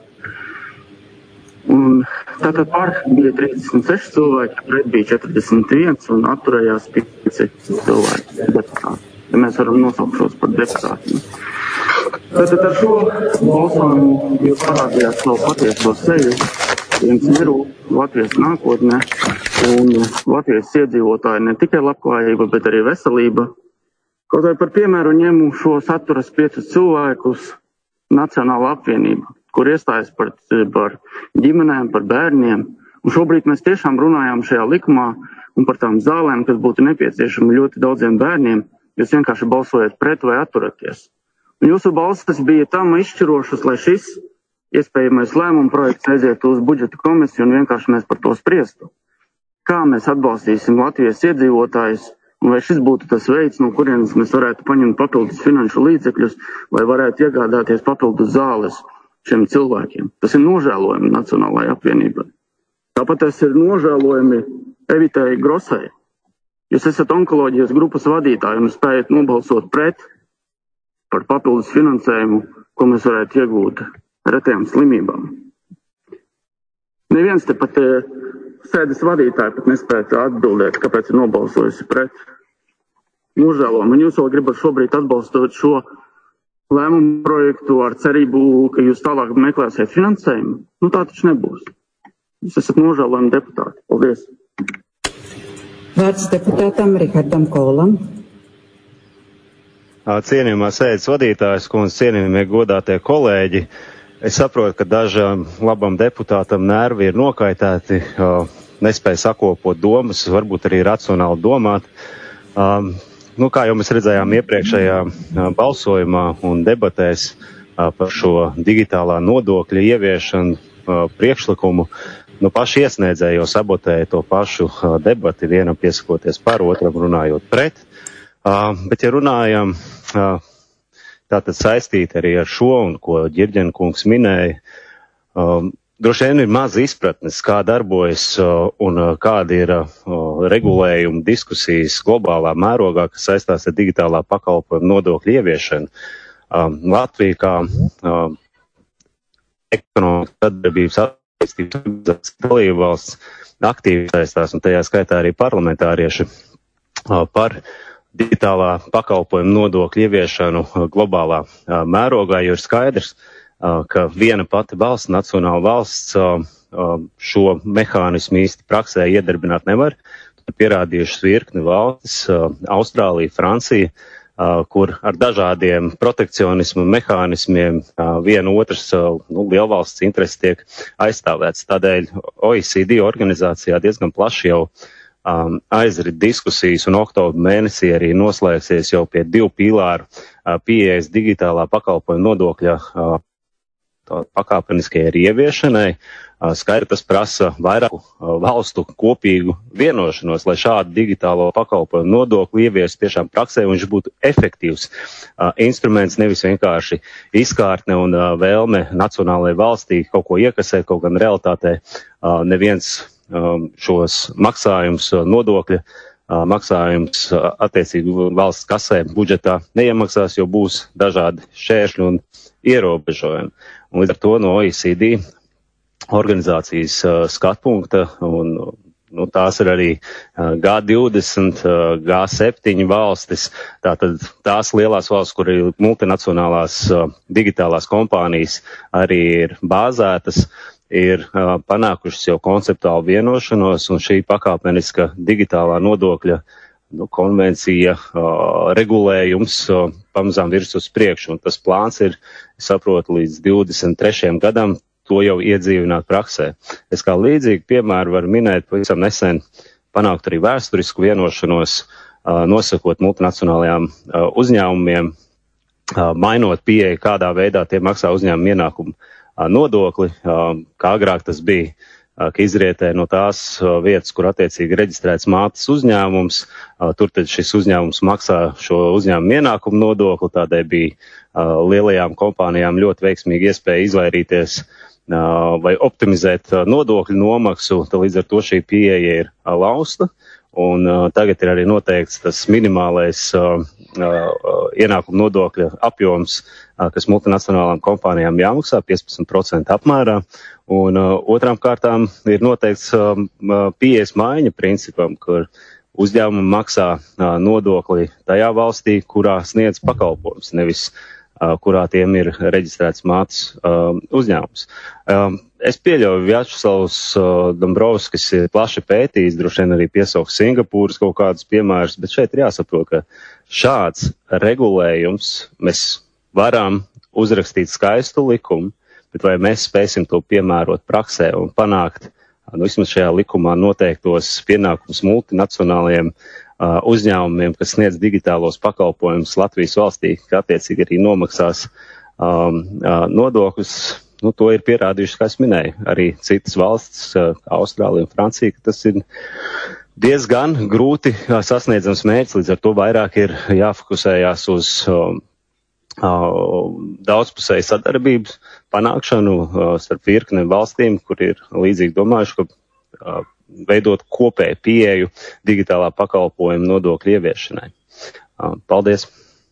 Speaker 4: Un tātad par bija 36 cilvēki, pret bija 41 un atturējās 5 cilvēki deputāti. Ja mēs varam nosaukt šos par deputātiem. Tātad ar šo balsojumu jūs parādījāt savu patieso seju, viens nerūp Latvijas nākotne un Latvijas iedzīvotāji ne tikai labklājība, bet arī veselība. Kaut vai par piemēru ņemu šo saturas 5 cilvēkus Nacionāla apvienība, kur iestājas par ģimenēm, par bērniem. Un šobrīd mēs tiešām runājām šajā likumā un par tām zālēm, kas būtu nepieciešami ļoti daudziem bērniem, jūs vienkārši balsojat pret vai atturaties. Un jūsu balsas bija tam izšķirošas, lai šis iespējamais lēmuma projekts aizietu uz budžeta komisiju un vienkārši mēs par to spriestu. Kā mēs atbalstīsim Latvijas iedzīvotājus, un vai šis būtu tas veids, no kurienes mēs varētu paņemt papildus finanšu līdzekļus, lai varētu iegādāties papildus zāles šiem cilvēkiem. Tas ir nožēlojami Nacionālajai apvienībai. Tāpat tas ir nožēlojami Evitai Grosai. Jūs esat onkoloģijas grupas vadītāji un spējat nobalsot pret par papildus finansējumu, ko mēs varētu iegūt retējām slimībām. Neviens te pat sēdes vadītāji pat nespēja atbildēt, kāpēc ir nobalsojusi pret. Nožēlojam, un jūs vēl gribat šobrīd atbalstot šo lēmumu projektu ar cerību, ka jūs tālāk meklēsiet finansējumu. Nu tā taču nebūs. Jūs esat nožēlojami deputāti. Paldies.
Speaker 1: Vārds deputātam Rihardam Kolam.
Speaker 8: Cienījumā sēdes vadītājs, kundze, cienījumie godātie kolēģi. Es saprotu, ka dažam labam deputātam nervi ir nokaitēti, nespēja sakopot domas, varbūt arī racionāli domāt. Kā jau mēs redzējām iepriekšējā balsojumā un debatēs par šo digitālā nodokļa ieviešanu priekšlikumu, paši iesniedzēji jau sabotēja to pašu debati, vienam piesakoties par, otram runājot pret. Bet ja runājam tātad saistīti arī ar šo, un ko Ģirģena kungs minēja, droši vien ir maz izpratnes, kā darbojas un kādi ir regulējumi diskusijas globālā mērogā, kas saistās ar digitālā pakalpojuma nodokļu ieviešanu. Latvija kā ekonomikas sadarbības attīstības dalībvalsts aktīvi saistās, un tajā skaitā arī parlamentārieši par digitālā pakalpojuma nodokļu ieviešanu globālā mērogā, jo ir skaidrs, ka viena pati valsts, nacionāla valsts, šo mehānismu īsti praksē iedarbināt nevar. Pierādījušas virkni valstis, Austrālija, Francija, kur ar dažādiem protekcionismu mehānismiem viena otras lielvalsts intereses tiek aizstāvēts. Tādēļ OECD organizācijā diezgan plaši jau aizrit diskusijas, un oktobra mēnesī arī noslēgsies jau pie 2 pīlāru pieejas digitālā pakalpojuma nodokļa pakāpeniskajai ieviešanai. Skaidri tas prasa vairāku valstu kopīgu vienošanos, lai šādu digitālo pakalpojumu nodokli ievies tiešām praksē, un viņš būtu efektīvs instruments, nevis vienkārši izkārtne un vēlme nacionālajai valstī kaut ko iekasēt, kaut gan realitātē neviens šos maksājums nodokļa maksājums attiecīgi valsts kasē budžetā neiemaksās, jo būs dažādi šķēršļi un ierobežojumi. Un līdz ar to no OECD organizācijas skatpunkta, un tās ir arī G20, G7 valstis, tātad tās lielās valstis, kur ir multinacionālās digitālās kompānijas arī ir bāzētas, ir panākušas jau konceptuālu vienošanos, un šī pakāpeniska digitālā nodokļa konvencija, regulējums pamazām virs uz priekšu, un tas plāns ir, es saprotu, līdz 23. gadam to jau iedzīvināt praksē. Es kā līdzīgi piemēru varu minēt, pavisam nesen panākt arī vēsturisku vienošanos, nosakot multinacionālajām uzņēmumiem, mainot pieeju, kādā veidā tie maksā uzņēmumu ienākumu nodokli, kā agrāk tas bija, ka izrietē no tās vietas, kur attiecīgi reģistrēts mātes uzņēmums, tur tad šis uzņēmums maksā šo uzņēmumu ienākumu nodokli, tādēļ bija lielajām kompānijām ļoti veiksmīgi iespēja izvairīties vai optimizēt nodokļu nomaksu, tad līdz ar to šī pieeja ir lausta, un tagad ir arī noteikts tas minimālais ienākumu nodokļa apjoms, kas multinacionālām kompānijām jāmaksā 15% apmērā, un otrām kārtām ir noteikts pieejas maiņa principam, kur uzņēmumi maksā nodokli tajā valstī, kurā sniedz pakalpojums, nevis kurā tiem ir reģistrēts mātes uzņēmums. Es pieļauju, Vjačeslavs Dombrovskis ir plaši pētījis, droši vien arī piesauks Singapūras kaut kādus piemērus, bet šeit ir jāsaprot, ka šāds regulējums mēs varam uzrakstīt skaistu likumu, bet vai mēs spēsim to piemērot praksē un panākt, vismaz šajā likumā noteiktos pienākums multinacionālajiem uzņēmumiem, kas sniedz digitālos pakalpojumus Latvijas valstī, ka attiecīgi arī nomaksās nodokļus. To ir pierādījuši, kā es minēju, arī citas valsts, Austrālija un Francija, ka tas ir diezgan grūti sasniedzams mērķis, līdz ar to vairāk ir jāfokusējās uz daudzpusēju sadarbības panākšanu starp virkni valstīm, kur ir līdzīgi domājuši, ka veidot kopēju pieeju digitālā pakalpojuma nodokļu ieviešanai. Paldies!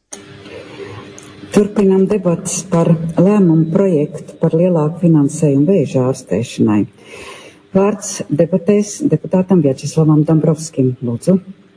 Speaker 1: Turpinām debatas par lēmumu projektu par lielāku finansējumu vēža ārstēšanai. Vārds debatēs deputātam Vjačeslavam Dombrovskim. Lūdzu.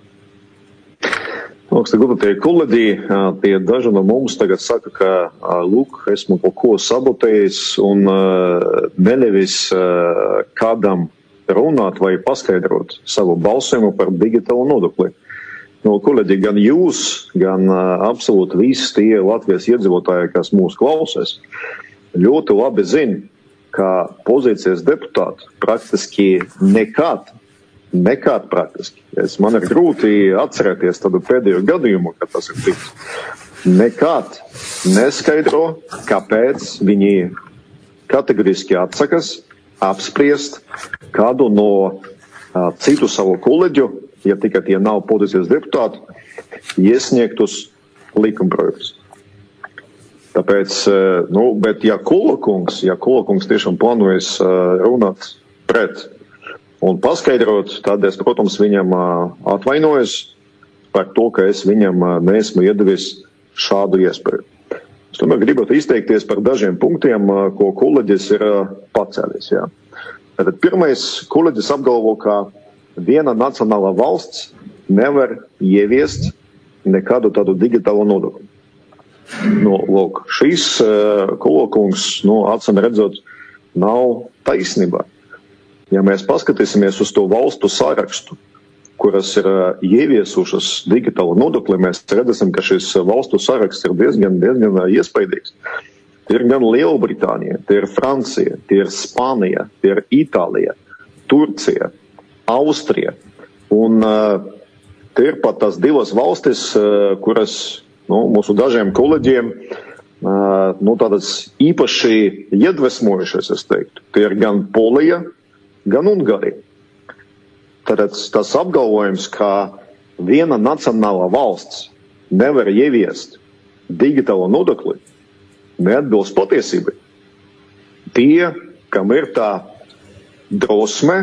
Speaker 5: Augsti godātie kolēģi, tie daži no mums tagad saka, ka, lūk, esmu kaut ko sabotējis un nevis kādam runāt vai paskaidrot savu balsojumu par digitālo nodokli. Kolēģi, gan jūs, gan absolūti visi tie Latvijas iedzīvotāji, kas mūs klausās, ļoti labi zina, ka pozīcijas deputāti praktiski nekad praktiski. Man ir grūti atcerēties tādu pēdējo gadījumu, kad tas ir tiks. Nekad neskaidro, kāpēc viņi kategoriski atsakas apspriest kādu no citu savu kolēģu, ja tikai tie nav pozīcijas deputāti, iesniegtus likumprojektus. Tāpēc, bet ja Kolokungs tiešām plānojas runāt pret un paskaidrot, tad es, protams, viņam atvainojos par to, ka es viņam neesmu iedevis šādu iespēju. Es tomēr gribētu izteikties par dažiem punktiem, ko kolēģis ir pacēlis. Jā. Tātad pirmais, kolēģis apgalvo, ka viena nacionālā valsts nevar ieviest nekādu tādu digitālo nodokli. Lūk, šis Kolokungs, acīm redzot, nav taisnība. Ja mēs paskatīsimies uz to valstu sarakstu, kuras ir ieviesušas digitālo nodokli, mēs redzēsim, ka šis valstu saraksts ir diezgan iespaidīgs. Tie ir gan Lielbritānija, tie ir Francija, tie ir Spānija, tie ir Itālija, Turcija, Austrija. Un tie ir pat tās divas valstis, kuras mūsu dažiem kolēģiem tādas īpaši iedvesmojušas, es teiktu. Tie ir gan Polija, gan Ungārija. Tātad tas apgalvojums, ka viena nacionālā valsts nevar ieviest digitālo nodokli, neatbilst patiesībai. Tie, kam ir tā drosme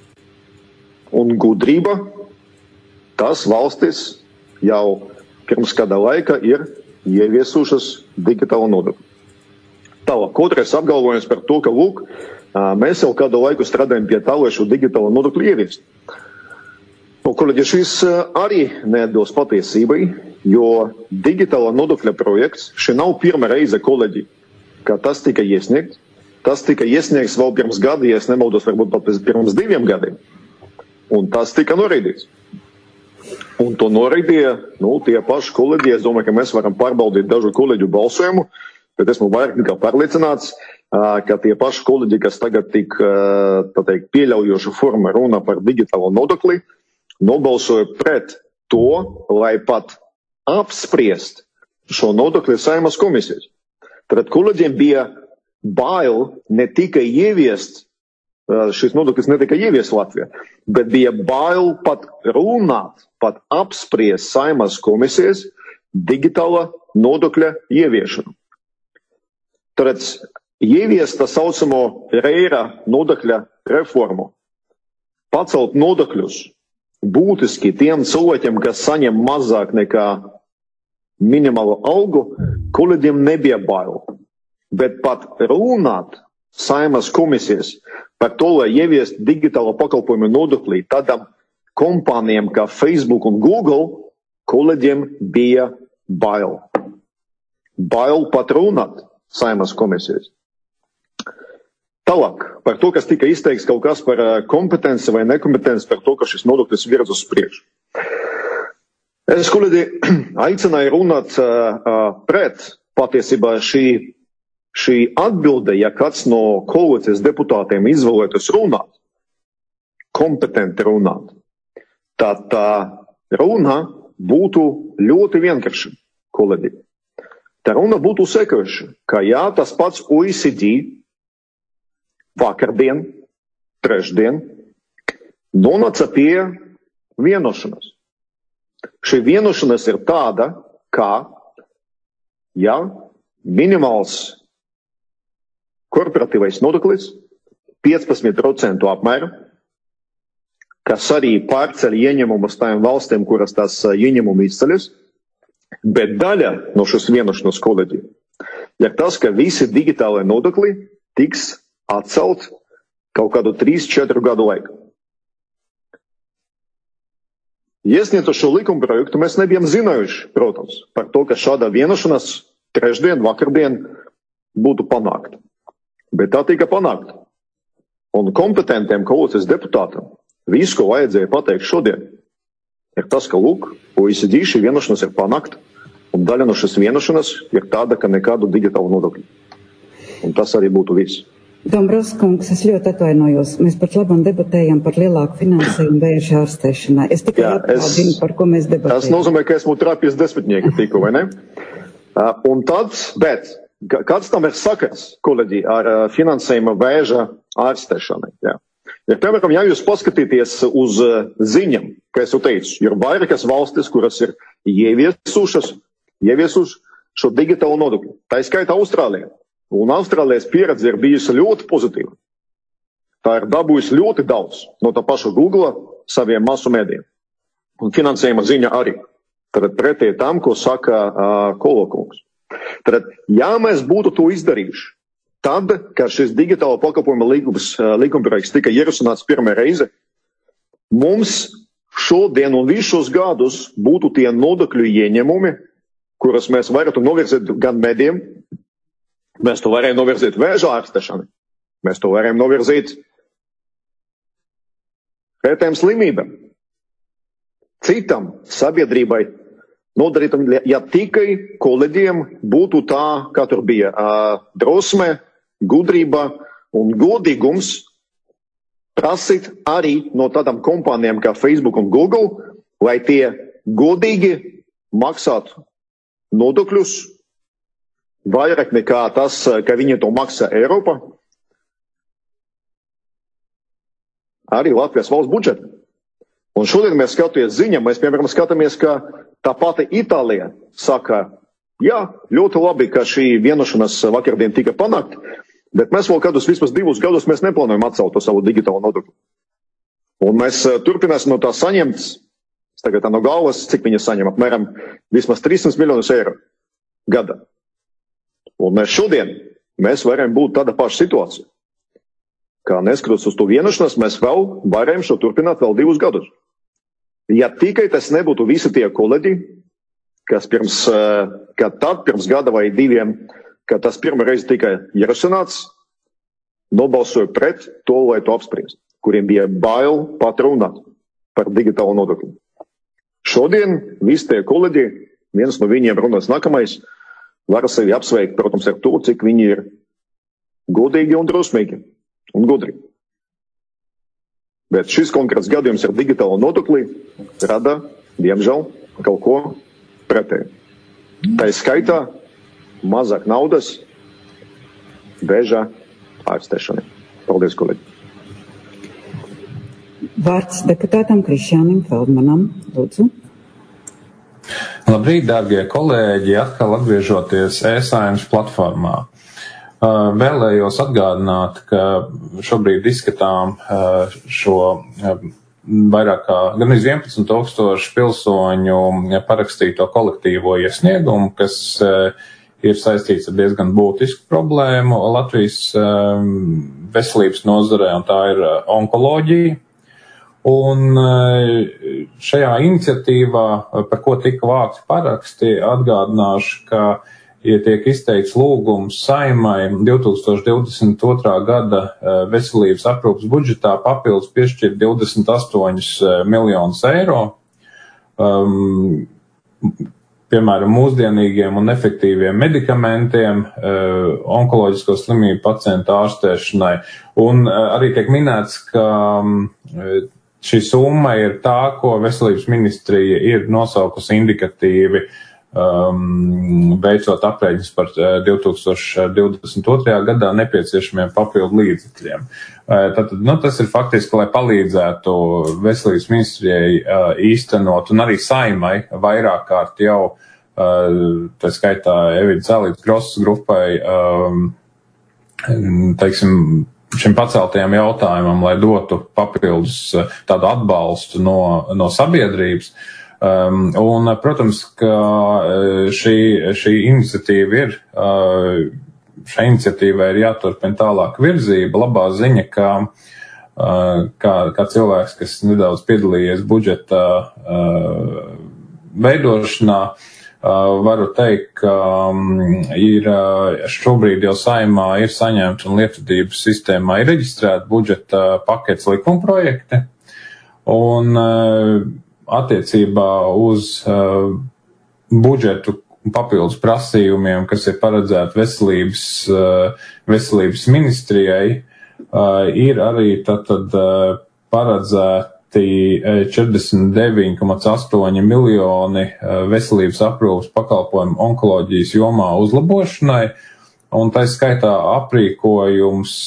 Speaker 5: un gudrība, tas valstis jau pirms kāda laika ir ieviesušas digitālo nodokli. Tālāk, otrais apgalvojums par to, ka, lūk, mēs jau kādu laiku strādājam pie tā, lai šo digitālo nodokli ieviest. Kolēģi, šis arī neatbilst patiesībai, jo digitāla nodokļa projekts, šī nav pirmā reize, kolēģi, ka tas tika iesniegts. Tas tika iesniegts vēl pirms gada, ja es nemaldos, varbūt pat pirms 2 gadiem. Un tas tika noraidīts. Un to noraidīja, tie paši kolēģi. Es domāju, ka mēs varam pārbaudīt dažu kolēģu balsojumu, bet esmu vairāk nekā pārliecināts, ka tie paši kolēģi, kas tagad tik, pieļaujoša forma runā par digitālo nodokli, nobalsoja pret to, lai pat apspriest šo nodokli Saeimas komisijas. Tad kolēģiem bija bail ne tikai ieviest, šis nodoklis ne tikai ieviest Latvijā, bet bija bail pat runāt, pat apspriest Saeimas komisijas digitāla nodokļa ieviešanu. Tad ieviest tā saucamo reira nodokļa reformu, pacelt nodokļus būtiski tiem cilvēkiem, kas saņem mazāk nekā minimālo algu, kolēģiem nebija bail. Bet pat runāt Saeimas komisijas par to, lai ieviest digitālo pakalpojumu nodokli tādām kompānijām kā Facebook un Google, kolēģiem bija bail. bail pat runāt Saeimas komisijas. Tālāk, par to, kas tika izteikts kaut kas par kompetenci vai nekompetenci, par to, ka šis nodoklis virz uz priekšu. Es, kolēģi, aicināju runāt pret patiesībā šī atbilde, ja kāds no koalīcijas deputātiem izvēlētos runāt, kompetenti runāt, tad tā runa būtu ļoti vienkārša, kolēģi. Tā runa būtu sekojuša, ka jā, tas pats OECD vakardien, trešdien, nonāca pie vienošanās. Šī vienošanās ir tāda, ka, ja minimāls korporatīvais nodoklis 15% apmēra, kas arī pārceļ ieņemumus tām valstīm, kuras tās ieņemumi izceļas, bet daļa no šīs vienošanās, kolēģi, ir tas, ka visi digitālai nodokļi tiks atcelt kaut kādu 3-4 gadu laiku. Iesniedzot šo likuma projektu, mēs nebijām zinājuši, protams, par to, ka šādā vienošanās trešdien, vakardien būtu panākta. Bet tā tika panākta. Un kompetentiem koalīcijas deputātam visu, ko vajadzēja pateikt šodien, ir tas, ka, lūk, OECD šī vienošanās ir panākta, un daļa no šīs vienošanās ir tāda, ka nekādu digitālu nodokļu. Un tas arī būtu viss.
Speaker 1: Dombrovskis, es ļoti atvainojos. Mēs pat labam debatējam par lielāku finansējumu vēža ārstēšanai. Es tikai atgādinu, par ko mēs debatējam. Tas
Speaker 5: nozīmē, ka esmu trāpījis desmitnieki tikko, vai ne? Un tad, bet, kāds tam ir sakars, kolēģi, ar finansējumu vēža ārstēšanai? Jā. Ja, piemēram, ja jūs paskatīties uz ziņam, kā es jau teicu, ir vairākas valstis, kuras ir ieviesuši šo digitālu nodokli. Tā ir skaitā Austrālija. Un Austrālijas pieredze ir bijusi ļoti pozitīva. Tā ir dabūjusi ļoti daudz no tā paša Google saviem masu mēdījiem. Un finansējuma ziņa arī. Tad pretēji tam, ko saka Kolokungs. Tad, ja mēs būtu to izdarījuši, tad, kad šis digitāla pakalpojuma likumprojekts tika ierosināts pirmā reize, mums šodien un visus gadus būtu tie nodokļu ieņemumi, kuras mēs varētu novirzīt gan medijiem, mēs to varējām novirzīt vēža ārstēšanai, mēs to varējām novirzīt pretējām slimībām, citam sabiedrībai nodarītam, ja tikai kolēģiem būtu tā, kā tur bija drosme, gudrība un godīgums prasīt arī no tādām kompānijām kā Facebook un Google, lai tie godīgi maksātu nodokļus vairāk nekā tas, ka viņi to maksā Eiropā, arī Latvijas valsts budžeta. Un šodien mēs skatāmies ziņā, mēs, piemēram, skatāmies, ka tā pati Itālija saka, jā, ļoti labi, ka šī vienošanās vakardien tika panākt, bet mēs vēl kādus vismaz 2 gadus mēs neplānojam atcelt to savu digitālo nodokli. Un mēs turpināsim no tā saņemt, tagad no galvas, cik viņi saņem, apmēram vismaz 300 miljonus eiro gada. Un mēs varam būt tāda paša situācija. Kā neskatoties uz to vienošanos, mēs vēl varam šo turpināt vēl 2 gadus. Ja tikai tas nebūtu visi tie kolēģi, kas pirms gada vai 2, kad tas pirmā reize tika ierosināts, nobalsoja pret to, lai to apspriest, kuriem bija bail pat runāt par digitālo nodokli. Šodien visi tie kolēģi, viens no viņiem runās nākamais, var sevi apsveikt, protams, ar to, cik viņi ir godīgi un drosmīgi un gudri. Bet šis konkrēts gadījums ar digitālo nodokli rada, diemžēl, kaut ko pretēju. Tā ir skaitā mazāk naudas vēža ārstēšanai. Paldies, kolēģi.
Speaker 1: Vārds deputātam Krišjānim Feldmanam. Lūdzu.
Speaker 6: Labrīt, dārgie kolēģi, atkal atgriežoties e-Saeimas platformā. Vēlējos atgādināt, ka šobrīd izskatām šo vairāk kā gan 11,000 pilsoņu parakstīto kolektīvo iesniegumu, kas ir saistīts ar diezgan būtisku problēmu Latvijas veselības nozarē, un tā ir onkoloģija. Un šajā iniciatīvā, par ko tika vākti paraksti, atgādināšu, ka
Speaker 9: ja tiek izteikts lūgums Saeimai 2022. Gada veselības aprūpes budžetā papildus piešķirt 28 miljonus eiro, piemēram, mūsdienīgiem un efektīviem medikamentiem, onkoloģisko slimību pacientu ārstēšanai. Un arī tiek minēts, ka šī summa ir tā, ko veselības ministrija ir nosaukusi indikatīvi, veicot aprēķinus par 2022. Gadā nepieciešamiem papildu līdzekļiem. Tātad, tas ir faktiski, lai palīdzētu veselības ministrijai īstenot, un arī Saeimai vairāk kārt jau, tā skaitā Evīdas Zālītes Grosas grupai, teiksim, šim paceltajam jautājumam, lai dotu papildus tādu atbalstu no sabiedrības. Un, protams, ka šī iniciatīva šai iniciatīvai ir jāturpina tālāk virzība. Labā ziņa, kā cilvēks, kas nedaudz piedalījies budžeta veidošanā, varu teikt, ka šobrīd jau Saeimā ir saņemta un lietvedības sistēmā ir reģistrēta budžeta paketes likumprojekti. Un attiecībā uz budžetu papildus prasījumiem, kas ir paredzēti veselības ministrijai, ir arī tātad paredzēti 49,8 miljoni veselības aprūpes pakalpojumu onkoloģijas jomā uzlabošanai, un tā skaitā aprīkojums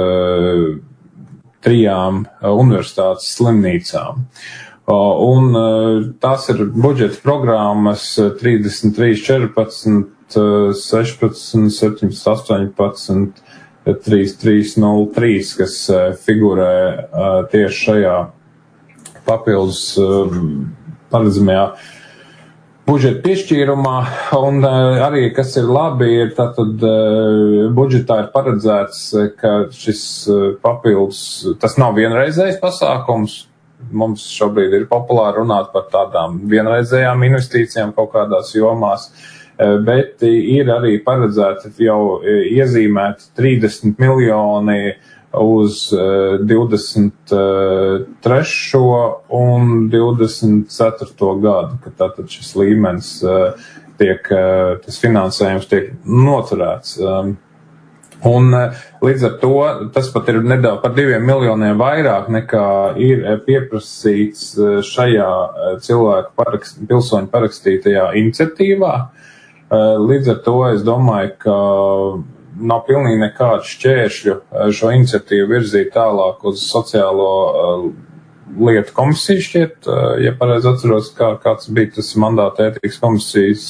Speaker 9: 3 universitātes slimnīcām. Un tās ir budžeta programmas 33, 14, 16, 17, 18, 3303, kas figurē tieši šajā papildus paredzamajā budžeta piešķīrumā. Un arī, kas ir labi, ir tātad budžetā ir paredzēts, ka šis papildus, tas nav vienreizējs pasākums. Mums šobrīd ir populāri runāt par tādām vienreizējām investīcijām kaut kādās jomās, bet ir arī paredzēti jau iezīmēt 30 miljoni uz 23. un 24. gadu, ka tātad šis līmenis tas finansējums tiek noturēts. Un līdz ar to tas pat ir nedaudz par 2 miljoniem vairāk nekā ir pieprasīts šajā pilsoņu parakstītajā iniciatīvā. Līdz ar to es domāju, ka nav pilnīgi nekādu šķēršļu šo iniciatīvu virzīt tālāk uz sociālo lietu komisiju šķiet, ja pareizi atceros, kāds bija tas mandāta ētikas komisijas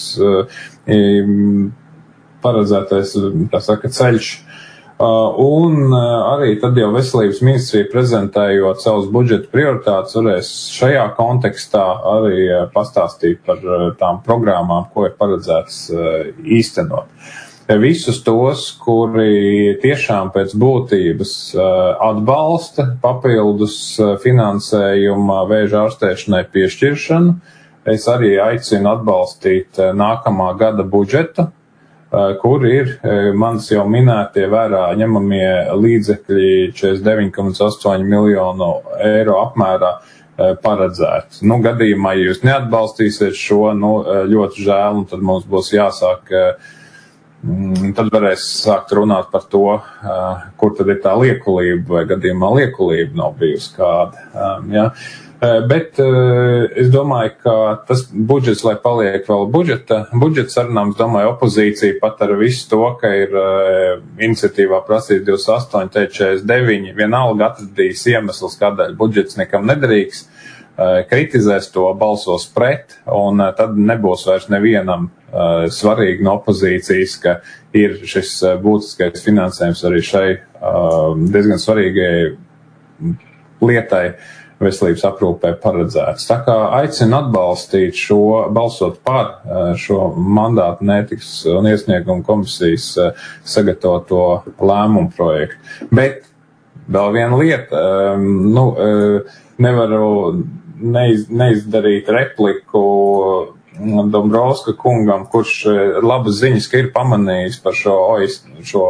Speaker 9: paredzētais, tā saka, ceļš. Un arī tad jau veselības ministrija prezentējot savus budžeta prioritātes varēs šajā kontekstā arī pastāstīt par tām programmām, ko ir paredzēts īstenot. Visus tos, kuri tiešām pēc būtības atbalsta papildus finansējuma vēža ārstēšanai piešķiršanu, es arī aicinu atbalstīt nākamā gada budžetu, kur ir manas jau minētie vērā ņemamie līdzekļi 49,8 miljonu eiro apmērā paredzēti. Gadījumā, ja jūs neatbalstīsiet šo, ļoti žēl, un tad mums būs jāsāk, tad varēs sākt runāt par to, kur tad ir tā liekulība, vai gadījumā liekulība nav bijusi kāda. Ja? Bet es domāju, ka tas budžets, lai paliek vēl budžeta sarunām, es domāju, opozīcija pat ar visu to, ka ir iniciatīvā prasīt 28, teikt 49, vienalga atradīs iemeslus, kādēļ budžets nekam nederīgs, kritizēs to, balsos pret, un tad nebūs vairs nevienam svarīgi no opozīcijas, ka ir šis būtiskais finansējums arī šai diezgan svarīgai lietai veselības aprūpē paredzēts. Tā kā aicinu atbalstīt balsot par šo mandātu ētikas un iesniegumu komisijas sagatavoto lēmumu projektu. Bet vēl viena lieta, nevaru neizdarīt repliku Dombrovska kungam, kurš labas ziņas, ka ir pamanījis par šo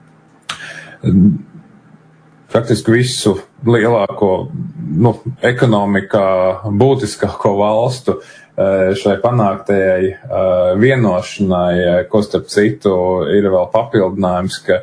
Speaker 9: praktiski visu lielāko, ekonomikā būtiskāko valstu šai panāktajai vienošanai, ko starp citu ir vēl papildinājums, ka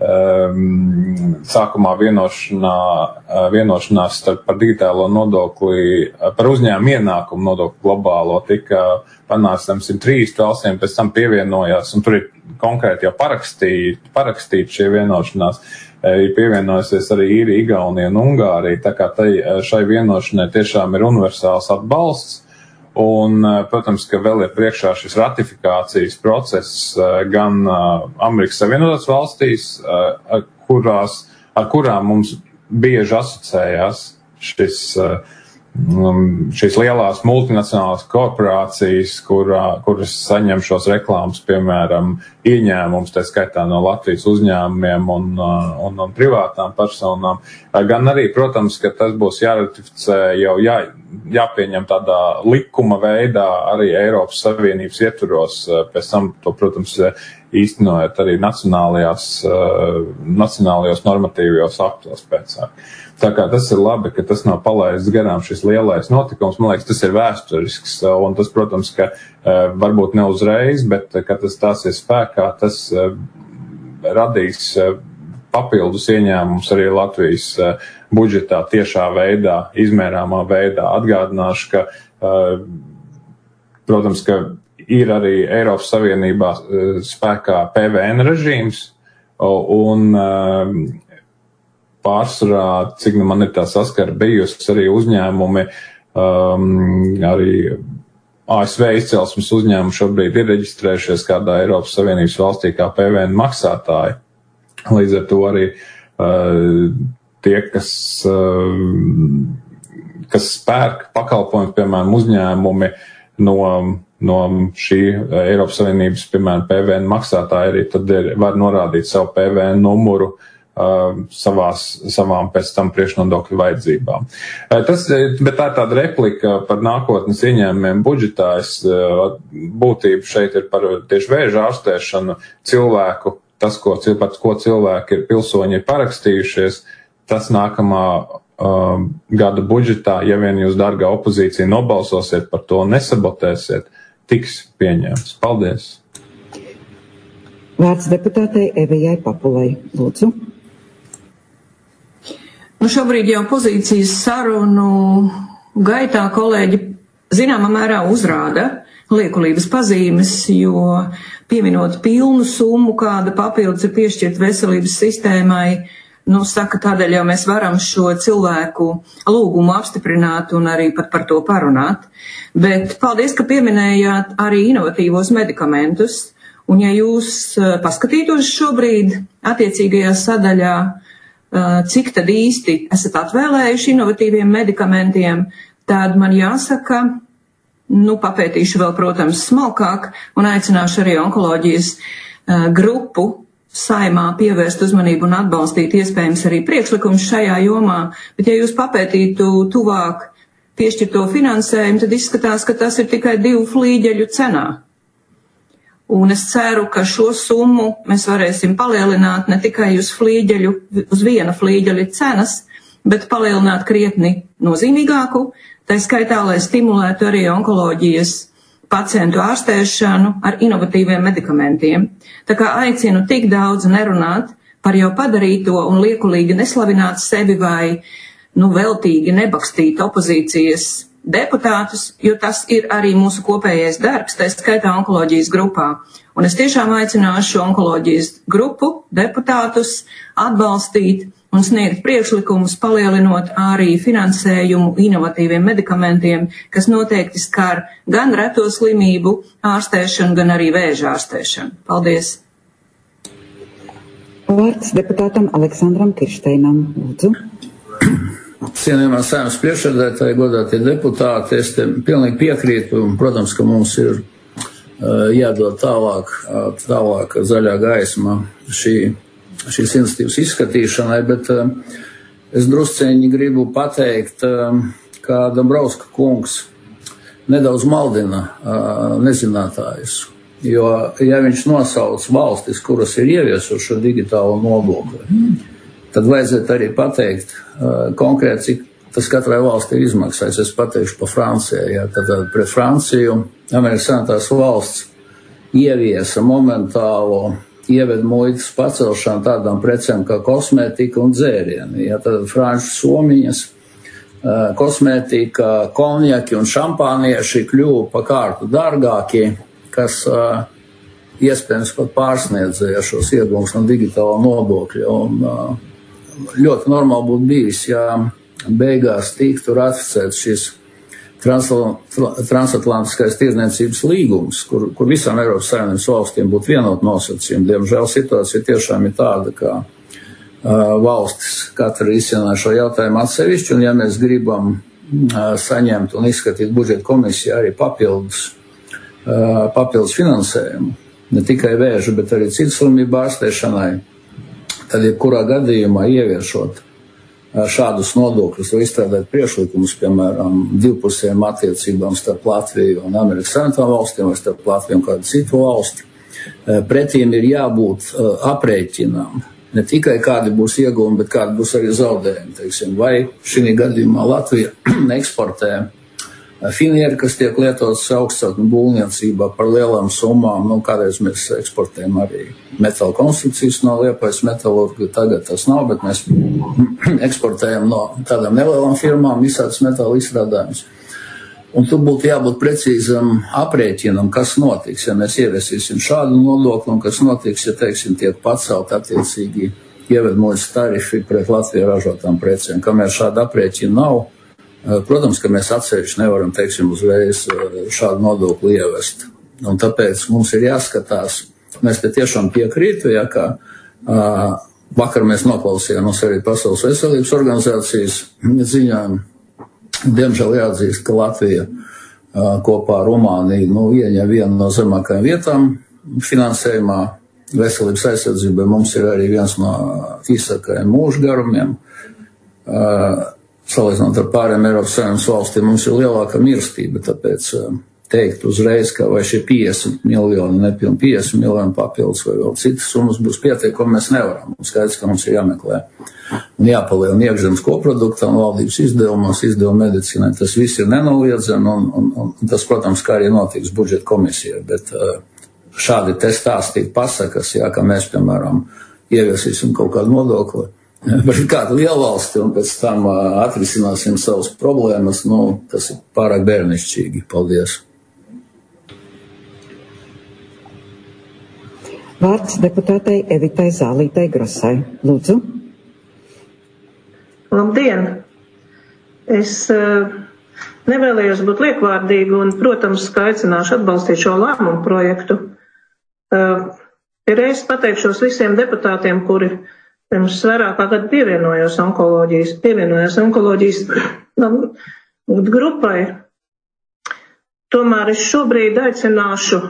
Speaker 9: sākumā vienošanās par digitālo nodokli, par uzņēmumu ienākumu nodokli globālo tika panāks 103 valstīm, pēc tam pievienojās, un tur ir konkrēti jau parakstīt šie vienošanās, ir pievienojusies arī Īrija, Igaunija un Ungārija, tā kā šai vienošanai tiešām ir universāls atbalsts. Un, protams, ka vēl ir priekšā šis ratifikācijas process gan Amerikas Savienotās valstīs, ar kurām mums bieži asociējās šīs lielās multinacionālās korporācijas, kuras saņem šos reklāmas, piemēram, ieņēmums, tā skaitā no Latvijas uzņēmumiem un privātām personām. Gan arī, protams, ka tas būs jāratificē jau jāpieņem tādā likuma veidā arī Eiropas Savienības ietvaros, pēc tam to, protams, īstenojot arī nacionālajos normatīvajos aktos pēcāk. Tā kā tas ir labi, ka tas nav palaists garām šis lielais notikums, man liekas, tas ir vēsturisks, un tas, protams, ka varbūt ne uzreiz, bet, kad tas stāsies spēkā, tas radīs papildus ieņēmumus arī Latvijas budžetā tiešā veidā, izmērāmā veidā. Atgādināšu, ka, protams, ka ir arī Eiropas Savienībā spēkā PVN režīms, un pārsvarā, cik man ir tā saskara bijusi, arī uzņēmumi, arī ASV izcelsmes uzņēmumi šobrīd ir reģistrējušies kādā Eiropas Savienības valstī kā PVN maksātāji. Līdz ar to arī tie, kas pērk pakalpojumus, piemēram, uzņēmumi no šī Eiropas Savienības, piemēram, PVN maksātāji arī tad var norādīt savu PVN numuru savām pēc tam priekšnodokļu vajadzībām. Bet tā ir tāda replika par nākotnes ieņēmumiem budžetā. Būtība šeit ir par tieši vēža ārstēšanu cilvēku, tas, ko cilvēki pilsoņi ir parakstījušies, tas nākamā gada budžetā, ja vien jūs, dārgā opozīcija, nobalsosiet par to, nesabotēsiet, tiks pieņemts. Paldies!
Speaker 1: Vārds deputātei Evijai Papulai. Lūdzu.
Speaker 7: Šobrīd jau pozīcijas sarunu gaitā kolēģi zināmā mērā uzrāda liekulības pazīmes, jo pieminot pilnu summu, kāda papildus ir piešķirt veselības sistēmai, saka, tādēļ jau mēs varam šo cilvēku lūgumu apstiprināt un arī pat par to parunāt. Bet paldies, ka pieminējāt arī inovatīvos medikamentus, un ja jūs paskatītos šobrīd attiecīgajā sadaļā, cik tad īsti esat atvēlējuši inovatīviem medikamentiem, tad man jāsaka, papētīšu vēl, protams, smalkāk un aicināšu arī onkoloģijas grupu Saimā pievērst uzmanību un atbalstīt iespējams arī priekšlikumus šajā jomā, bet ja jūs papētītu tuvāk piešķirto finansējumu, tad izskatās, ka tas ir tikai 2 flīģeļu cenā. Un es ceru, ka šo summu mēs varēsim palielināt ne tikai uz viena flīģeļa cenas, bet palielināt krietni nozīmīgāku, tā skaitā, lai stimulētu arī onkoloģijas pacientu ārstēšanu ar inovatīviem medikamentiem. Tā kā aicinu tik daudz nerunāt par jau padarīto un liekulīgi neslavināt sevi vai veltīgi nebakstīt opozīcijas deputātus, jo tas ir arī mūsu kopējais darbs, tā skaitā onkoloģijas grupā. Un es tiešām aicināšu onkoloģijas grupu deputātus atbalstīt un sniegt priekšlikumus, palielinot arī finansējumu inovatīviem medikamentiem, kas noteikti skar gan reto slimību ārstēšanu, gan arī vēža ārstēšanu. Paldies!
Speaker 1: Vārds deputātam Aleksandram Kiršteinam. Lūdzu.
Speaker 10: Cienījumā Saeimas priekšsēdētāji, godātie deputāti, es te pilnīgi piekrītu, un, protams, ka mums ir jādod tālāk zaļā gaisma šīs iniciatīvas izskatīšanai, bet es drusceņi gribu pateikt, ka Dombrovska kungs nedaudz maldina nezinātājus. Jo, ja viņš nosauc valstis, kuras ir ieviesuši šo digitālo nodokli, tad vajadzētu arī pateikt konkrēti, cik tas katrai valstī ir izmaksājis. Es pateikšu pa Francijai. Ja, tad pret Franciju Amerikas Savienotās valsts ieviesa momentālo ieved muitas pacelšanu tādām precēm kā kosmētika un dzērieni. Ja, tad franču somiņas, kosmētika, konjaki un šampānieši kļuva pa kārtu dārgākie, kas iespējams pat pārsniedzēja šos ieguvumus no digitāla nodokļa. Un ļoti normāli būtu bijis, ja beigās tiktu ratificēts šis transatlantiskais tirdzniecības līgums, kur visām Eiropas Savienības valstīm būtu vienot nosacījumi. Diemžēl situācija tiešām ir tāda, ka valstis katra izcienā šo jautājumu atsevišķi, un ja mēs gribam saņemt un izskatīt budžeta komisijā arī papildus finansējumu, ne tikai vēža, bet arī citu slimību ārstēšanai, tad jebkurā gadījumā ieviešot šādus nodokļus vai izstrādāt priekšlikumus, piemēram, divpusējām attiecībām starp Latviju un Amerikas Savienotām valstīm vai starp Latviju un kādu citu valsti. Pretīm ir jābūt aprēķinām. Ne tikai kādi būs ieguvumi, bet kādi būs arī zaudējumi. Teiksim, vai šī gadījumā Latvija eksportē finieri, kas tiek lietotas augstceltņu būvniecībā par lielām summām. Kādreiz mēs eksportējam arī metāla konstrukcijas no Liepājas metalurga. Tagad tas nav, bet mēs eksportējam no tādām nelielām firmām visādas metāla izstrādājumus. Un tur būtu jābūt precīzam aprēķinam, kas notiks, ja mēs ieviesīsim šādu nodokli, un kas notiks, ja, teiksim, tiek pacelt attiecīgi ievedmuitas tarifi pret Latvijā ražotām precēm. Kamēr šāda aprēķina nav, protams, ka mēs atsevišķi nevaram, teiksim, uzreiz šādu nodokli ievest. Un tāpēc mums ir jāskatās, mēs te tiešām piekrītu, ja, ka vakar mēs noklausījāmies arī Pasaules veselības organizācijas ziņojumu. Diemžēl jāatzīst, ka Latvija kopā ar Rumāniju ieņem vienu no zemākajām vietām finansējumā veselības aizsardzībai. Mums ir arī viens no īsākajiem mūža garumiem. Salīdzinot ar pārējām Eiropas Savienības valstīm, mums ir lielāka mirstība, tāpēc teikt uzreiz, ka vai šie 50 miljoni, nepilni 50 miljoni papildus vai vēl citas summas būs pietiekami, mēs nevaram. Mums skaidrs, ka mums ir jāmeklē un jāpalielina iekšzemes koprodukta un valdības izdevumos, izdevuma medicīnai. Tas viss ir nenoliedzami un tas, protams, kā arī notiks budžeta komisijā, bet šādi te stāstīt pasakas, jā, ka mēs, piemēram, ieviesīsim kaut kādu nodokli par kādu lielvalsti un pēc tam atrisināsim savas problēmas, tas ir pārāk bērnišķīgi. Paldies.
Speaker 1: Vārds deputātei Evitai Zālītei Grosai. Lūdzu.
Speaker 11: Labdien! Es nevēlējos būt liekvārdīga un, protams, ka aicināšu atbalstīt šo lēmumu projektu. Reiz pateikšos visiem deputātiem, kuri pirms vairāk kā gadu pievienojās onkoloģijas grupai. Tomēr es šobrīd aicināšu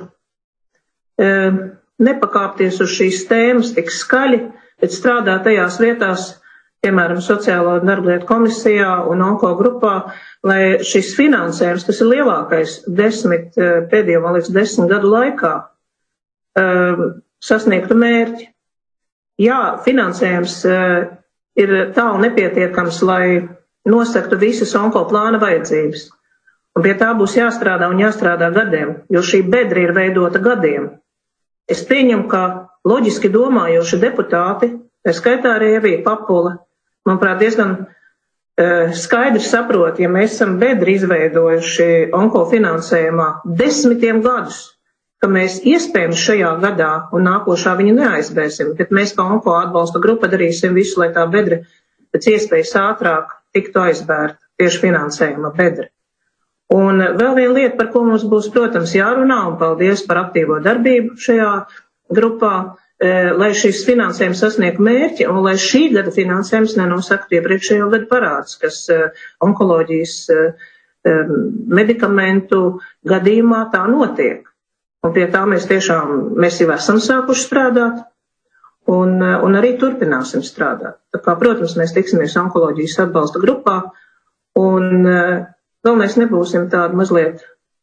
Speaker 11: nepakāpties uz šīs tēmas tik skaļi, bet strādāt tajās vietās, piemēram, Sociālo darblietu komisijā un onko grupā, lai šis finansējums, kas ir lielākais pēdējo, man liekas, 10 gadu laikā, sasniegtu mērķi. Jā, finansējums ir tālu nepietiekams, lai nosaktu visas onko plāna vajadzības. Un pie tā būs jāstrādā un jāstrādā gadiem, jo šī bedra ir veidota gadiem. Es pieņemu, ka loģiski domājoši deputāti, tā skaitā arī Evija Papula, manuprāt, diezgan skaidri saprot, ja mēs esam bedri izveidojuši onko finansējumā 10 gadus, ka mēs iespējams šajā gadā un nākošā viņu neaizbēsim, bet mēs kā onko atbalsta grupa darīsim visu, lai tā bedra pēc iespējas ātrāk tiktu aizbērta tieši finansējuma bedra. Un vēl viena lieta, par ko mums būs, protams, jārunā, un paldies par aktīvo darbību šajā grupā, lai šis finansējums sasniegtu mērķi, un lai šī gada finansējums nenosaktu iepriekšējo gadu parādus, kas onkoloģijas medikamentu gadījumā tā notiek. Un pie tā mēs jau esam sākuši strādāt, un arī turpināsim strādāt. Tā kā, protams, mēs tiksimies onkoloģijas atbalsta grupā, un galvenais nebūsim tādi mazliet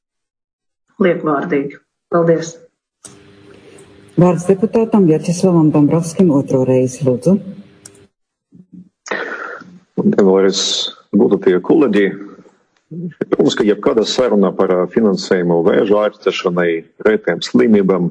Speaker 11: liekvārdīgi. Paldies!
Speaker 1: Vārds deputātam Vjačeslavam Dombrovskim otro reizi, lūdzu.
Speaker 5: Vēlreiz godātie kolēģi. Protams, ka jebkāda saruna par finansējumu vēža ārstēšanai, retām slimībām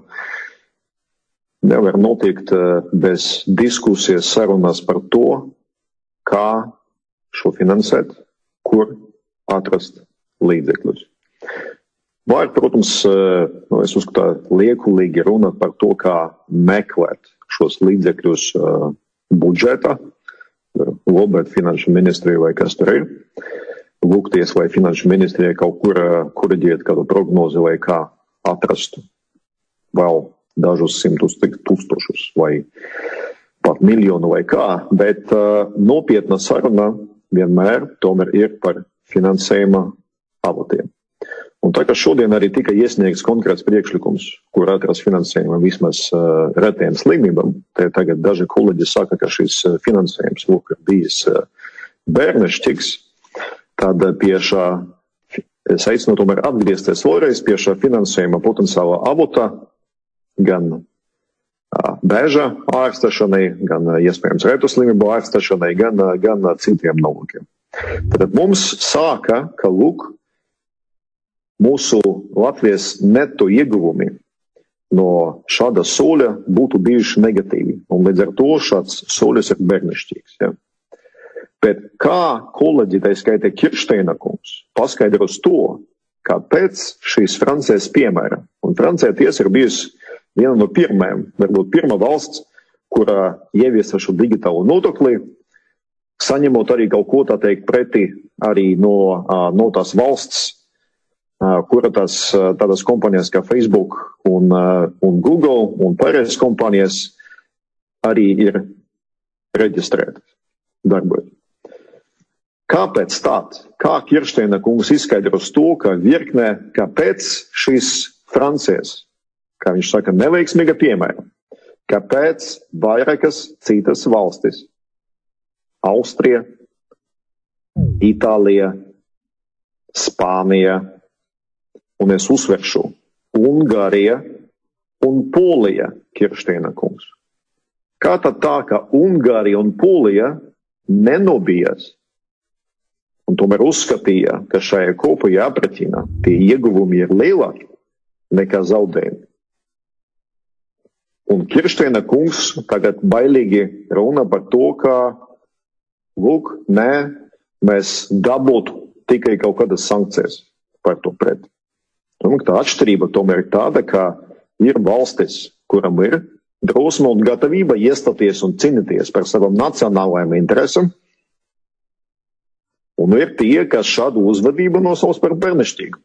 Speaker 5: nevar notikt bez diskusijas sarunas par to, kā šo finansēt, kur atrast līdzekļus. Var, protams, es uzskatu liekulīgi runāt par to, kā meklēt šos līdzekļus budžeta, lobēt finanšu ministriju vai kas tur ir, lūgties, vai finanšu ministrija kaut kur koriģēt kādu prognozi, vai kā atrast vēl dažus simtus tūkstošus vai pat miljonu vai kā, bet nopietna saruna vienmēr tomēr ir par finansējuma avotiem. Un tā kā šodien arī tika iesniegts konkrēts priekšlikums, kur atrast finansējumu vismaz retiem slimībām, te tagad daži kolēģi saka, ka šis finansējums ir bijis bērnišķīgs, tad pie šā, es aicinu tomēr atgriezties vēlreiz pie šā finansējuma potenciāla avota, gan bēža ārstēšanai, gan iespējams retu slimību ārstēšanai, gan citiem nolūkiem. Tad mums sāka, ka lūk, mūsu Latvijas neto ieguvumi no šāda soļa būtu bijuši negatīvi, un līdz ar to šāds soļus ir bērnišķīgs. Ja? Bet kā kolēģi, tā skaitā Kirsteina kungs, paskaidros to, kāpēc šīs Francijas piemēra, un Francija tiesa ir bijusi viena no pirmajām, varbūt pirmā valsts, kurā ieviesa šo digitālo nodokli, saņemot arī kaut ko tā teikt pretī arī no tās valsts, kura tādas kompanijas kā Facebook un Google un pārējās kompanijas arī ir reģistrētas darbot. Kāpēc tād? Kā Kirsteina kungs izskaidros to, ka virknē, kāpēc šīs Francijas, kā viņš saka, neveiksmīga piemēra, kāpēc vairākas citas valstis, Austrija, Itālija, Spānija, un es uzsveršu, Ungārija un Polija, Kirsteina kungs. Kā tad tā, ka Ungārija un Polija nenobijās un tomēr uzskatīja, ka šajā kopējā apreķinā tie ieguvumi ir lielāki nekā zaudējumi? Un Kirsteina kungs tagad bailīgi runa par to, ka, lūk, nē, mēs dabūtu tikai kaut kādas sankcijas par to pret. Tā atšķirība tomēr ir tāda, ka ir valstis, kuram ir drosme un gatavība iestāties un cīnīties par savām nacionālajām interesēm, un ir tie, kas šādu uzvedību nosauc par bērnišķīgu.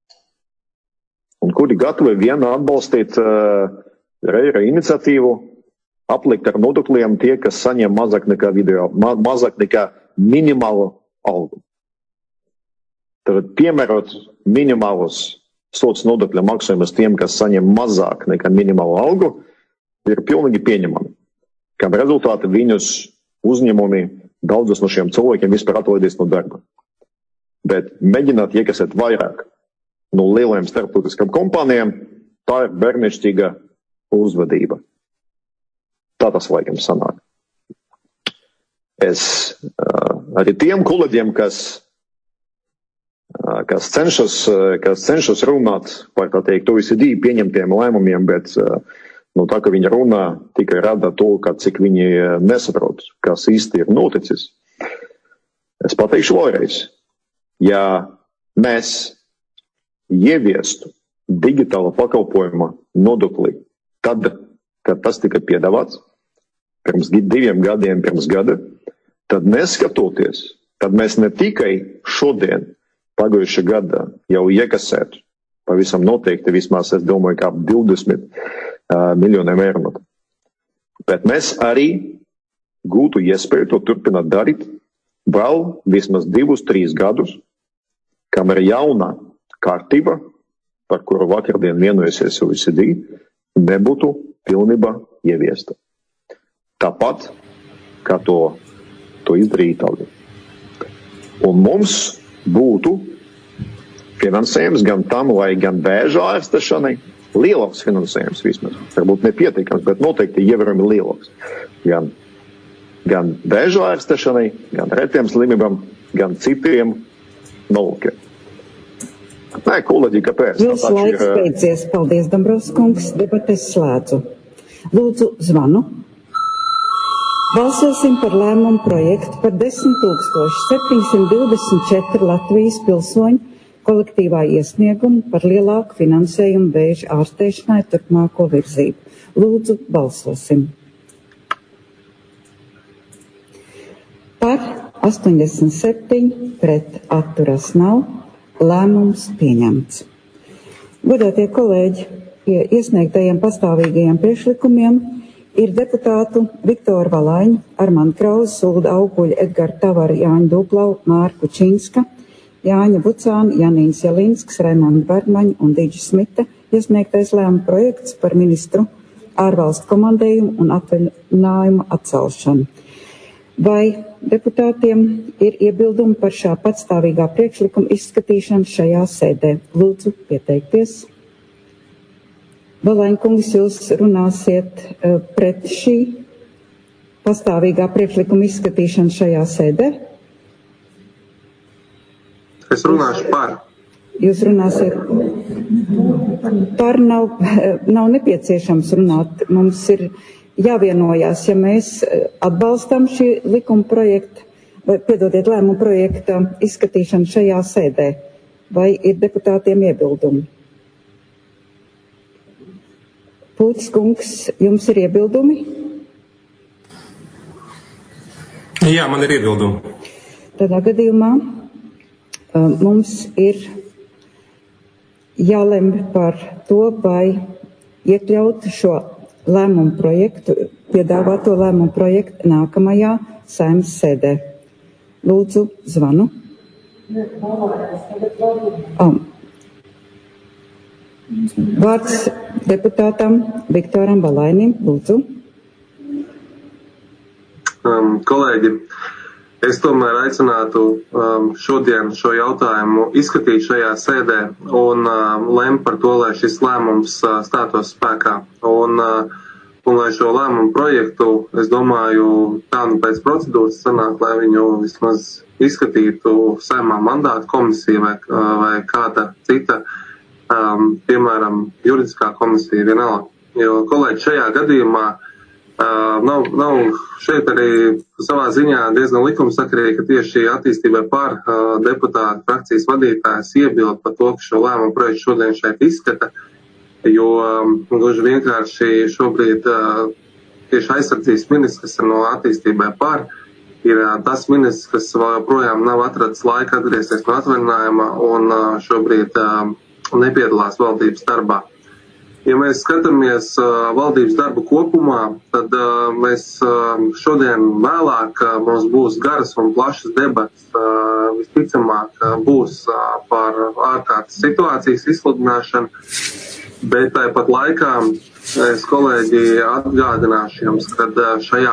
Speaker 5: Un kuri gatavi viena atbalstīt Reira iniciatīvu, aplikt ar nodokļiem tie, kas saņem mazāk nekā minimālu algu. Tad piemērot minimālus sots nodokļu maksājumus tiem, kas saņem mazāk nekā minimālu algu, ir pilnīgi pieņemami. Kā rezultāti viņus uzņēmumi daudzas no šiem cilvēkiem vispār atlaidīs no darba. Bet mēģināt iekasēt vairāk no lielajām starptautiskām kompānijām, tā ir bērnišķīga uzvedība. Tā tas laikam sanāk. Es arī tiem kolēģiem, kas cenšas runāt par, tā teikt, OECD pieņemtiem lēmumiem, bet tā, ka viņi runā, tikai rada to, ka cik viņi nesaprot, kas īsti ir noticis. Es pateikšu vēlreiz, ja mēs ieviestu digitāla pakalpojuma nodokli tad, kad tas tika piedāvāts, pirms 2 gadiem, pirms gada, tad neskatoties, tad mēs ne tikai šodien, pagājušā gada, jau iekasētu pavisam noteikti vismaz, es domāju, kā 20 miljoniem eiro. Bet mēs arī gūtu iespēju to turpināt darīt vēl vismaz 2-3 gadus, kam ir jauna kārtība, par kuru vakardien vienojusies OECD, nebūtu pilnībā ieviesta. Tāpat, kā to izdarīja Itālija. Un mums būtu finansējums gan tam, lai gan vēža ārstēšanai, lielāks finansējums vismaz, varbūt nepietiekams, bet noteikti ievērojami lielāks. Gan vēža ārstēšanai, gan retiem slimībām, gan citiem nolūkiem. Nē, kolēģi, kāpēc?
Speaker 1: Jūsu laiks beidzies. Paldies, Dombrovskis kungs. Debates slēdzu. Lūdzu, zvanu. Balsosim par lēmumu projektu par 10,724 Latvijas pilsoņu kolektīvā iesniegumu par lielāku finansējumu vēža ārstēšanai turpmāko virzību. Lūdzu, balsosim. Par 87, pret atturas nav. Lēmums pieņemts. Godātie kolēģi, pie iesniegtajiem pastāvīgajiem priekšlikumiem ir deputātu Viktoru Valaiņu, Armandu Krauzi, Sulda Auguļa, Edgara Tavara, Jāņa Duplau, Mārku Činska, Jāņa Bucāna, Janīns Jalinsks, Raimonda Bergmaņa un Dīģa Smita iesniegtais lēmuma projekts par ministru ārvalstu komandējumu un atvaļinājumu atcelšanu. Vai deputātiem ir iebildumi par šā patstāvīgā priekšlikuma izskatīšanu šajā sēdē? Lūdzu, pieteikties. Valaiņkungs, jūs runāsiet pret šī pastāvīgā priekšlikuma izskatīšanu šajā sēdē?
Speaker 12: Es runāšu par.
Speaker 1: Jūs runāsiet par, nav nepieciešams runāt. Mums ir jāvienojās, ja mēs atbalstam šī likuma projekta, vai piedodiet lēmuma projekta izskatīšanu šajā sēdē, vai ir deputātiem iebildumi? Pūtis kungs, jums ir iebildumi?
Speaker 12: Jā, man ir iebildumi.
Speaker 1: Tādā gadījumā mums ir jālemj par to, vai iekļaut šo lēmumu projektu, piedāvāto lēmumu projektu nākamajā Saeimas sēdē. Lūdzu, zvanu. Vārds deputātam Viktoram Valainim. Lūdzu.
Speaker 12: Kolēģi, es tomēr aicinātu šodien šo jautājumu izskatīt šajā sēdē un lemt par to, lai šis lēmums stātos spēkā. Un lai šo lēmumu projektu, es domāju, tā pēc procedūras sanāk, lai viņu vismaz izskatītu Saeimā mandāta komisija vai kāda cita, piemēram, juridiskā komisija vienalga. Jo kolēģi šajā gadījumā nav šeit arī savā ziņā diezgan likumsakarīgi, ka tieši attīstībai par deputātu frakcijas vadītājs iebild par to, ka šo lēmumu projektu šodien šeit izskata, jo gluži vienkārši šobrīd tieši aizsardzības ministrs, kas ir no attīstībai par, ir tas ministrs, kas vēl joprojām nav atradis laika atgriezties no atvaļinājuma un šobrīd nepiedalās valdības darbā. Ja mēs skatāmies valdības darbu kopumā, tad mēs šodien vēlāk mums būs garas un plašas debatas, visticamāk būs par ārkārtas situācijas izsludināšanu, bet tāpat laikā es kolēģi atgādināšu jums, kad šajā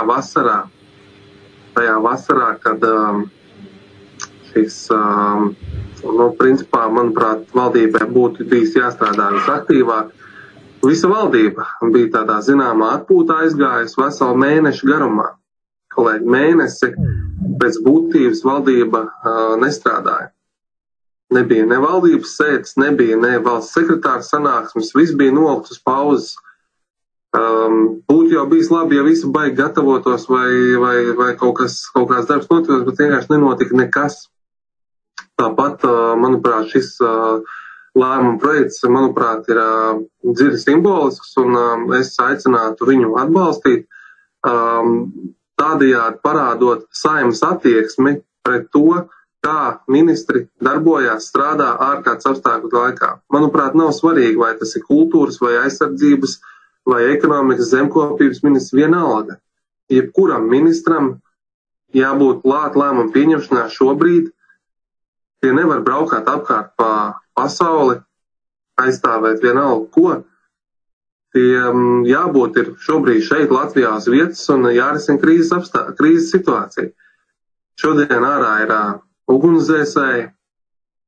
Speaker 12: vasarā, kad šis, principā, manuprāt, valdībai būtu bijis jāstrādā visaktīvāk. Visa valdība bija tādā zināmā atpūtā aizgājusi veselu mēnešu garumā. Kolēģi, mēnesi pēc būtības valdība nestrādāja. Nebija ne valdības sēdes, nebija ne valsts sekretāra sanāksmes, viss bija nolikts uz pauzes. Būtu jau bijis labi, ja visi baigi gatavotos vai kaut kāds darbs notikos, bet vienkārši nenotika nekas. Tāpat, manuprāt, šis lēmuma projekts, manuprāt, ir dziļi simbolisks, un es aicinātu viņu atbalstīt, tādējādi parādot Saeimas attieksmi pret to, kā ministri darbojās, strādā ārkārtas apstākļu laikā. Manuprāt, nav svarīgi, vai tas ir kultūras, vai aizsardzības, vai ekonomikas zemkopības ministrs, vienalga. Jebkuram ministram jābūt klāt lēmumu pieņemšanā šobrīd. Tie nevar braukāt apkārt pa pasauli, aizstāvēt vienalga ko. Tie jābūt ir šobrīd šeit Latvijā uz vietas un jārisina krīzes situācija. Šodien ārā ir ugunsdzēsēji,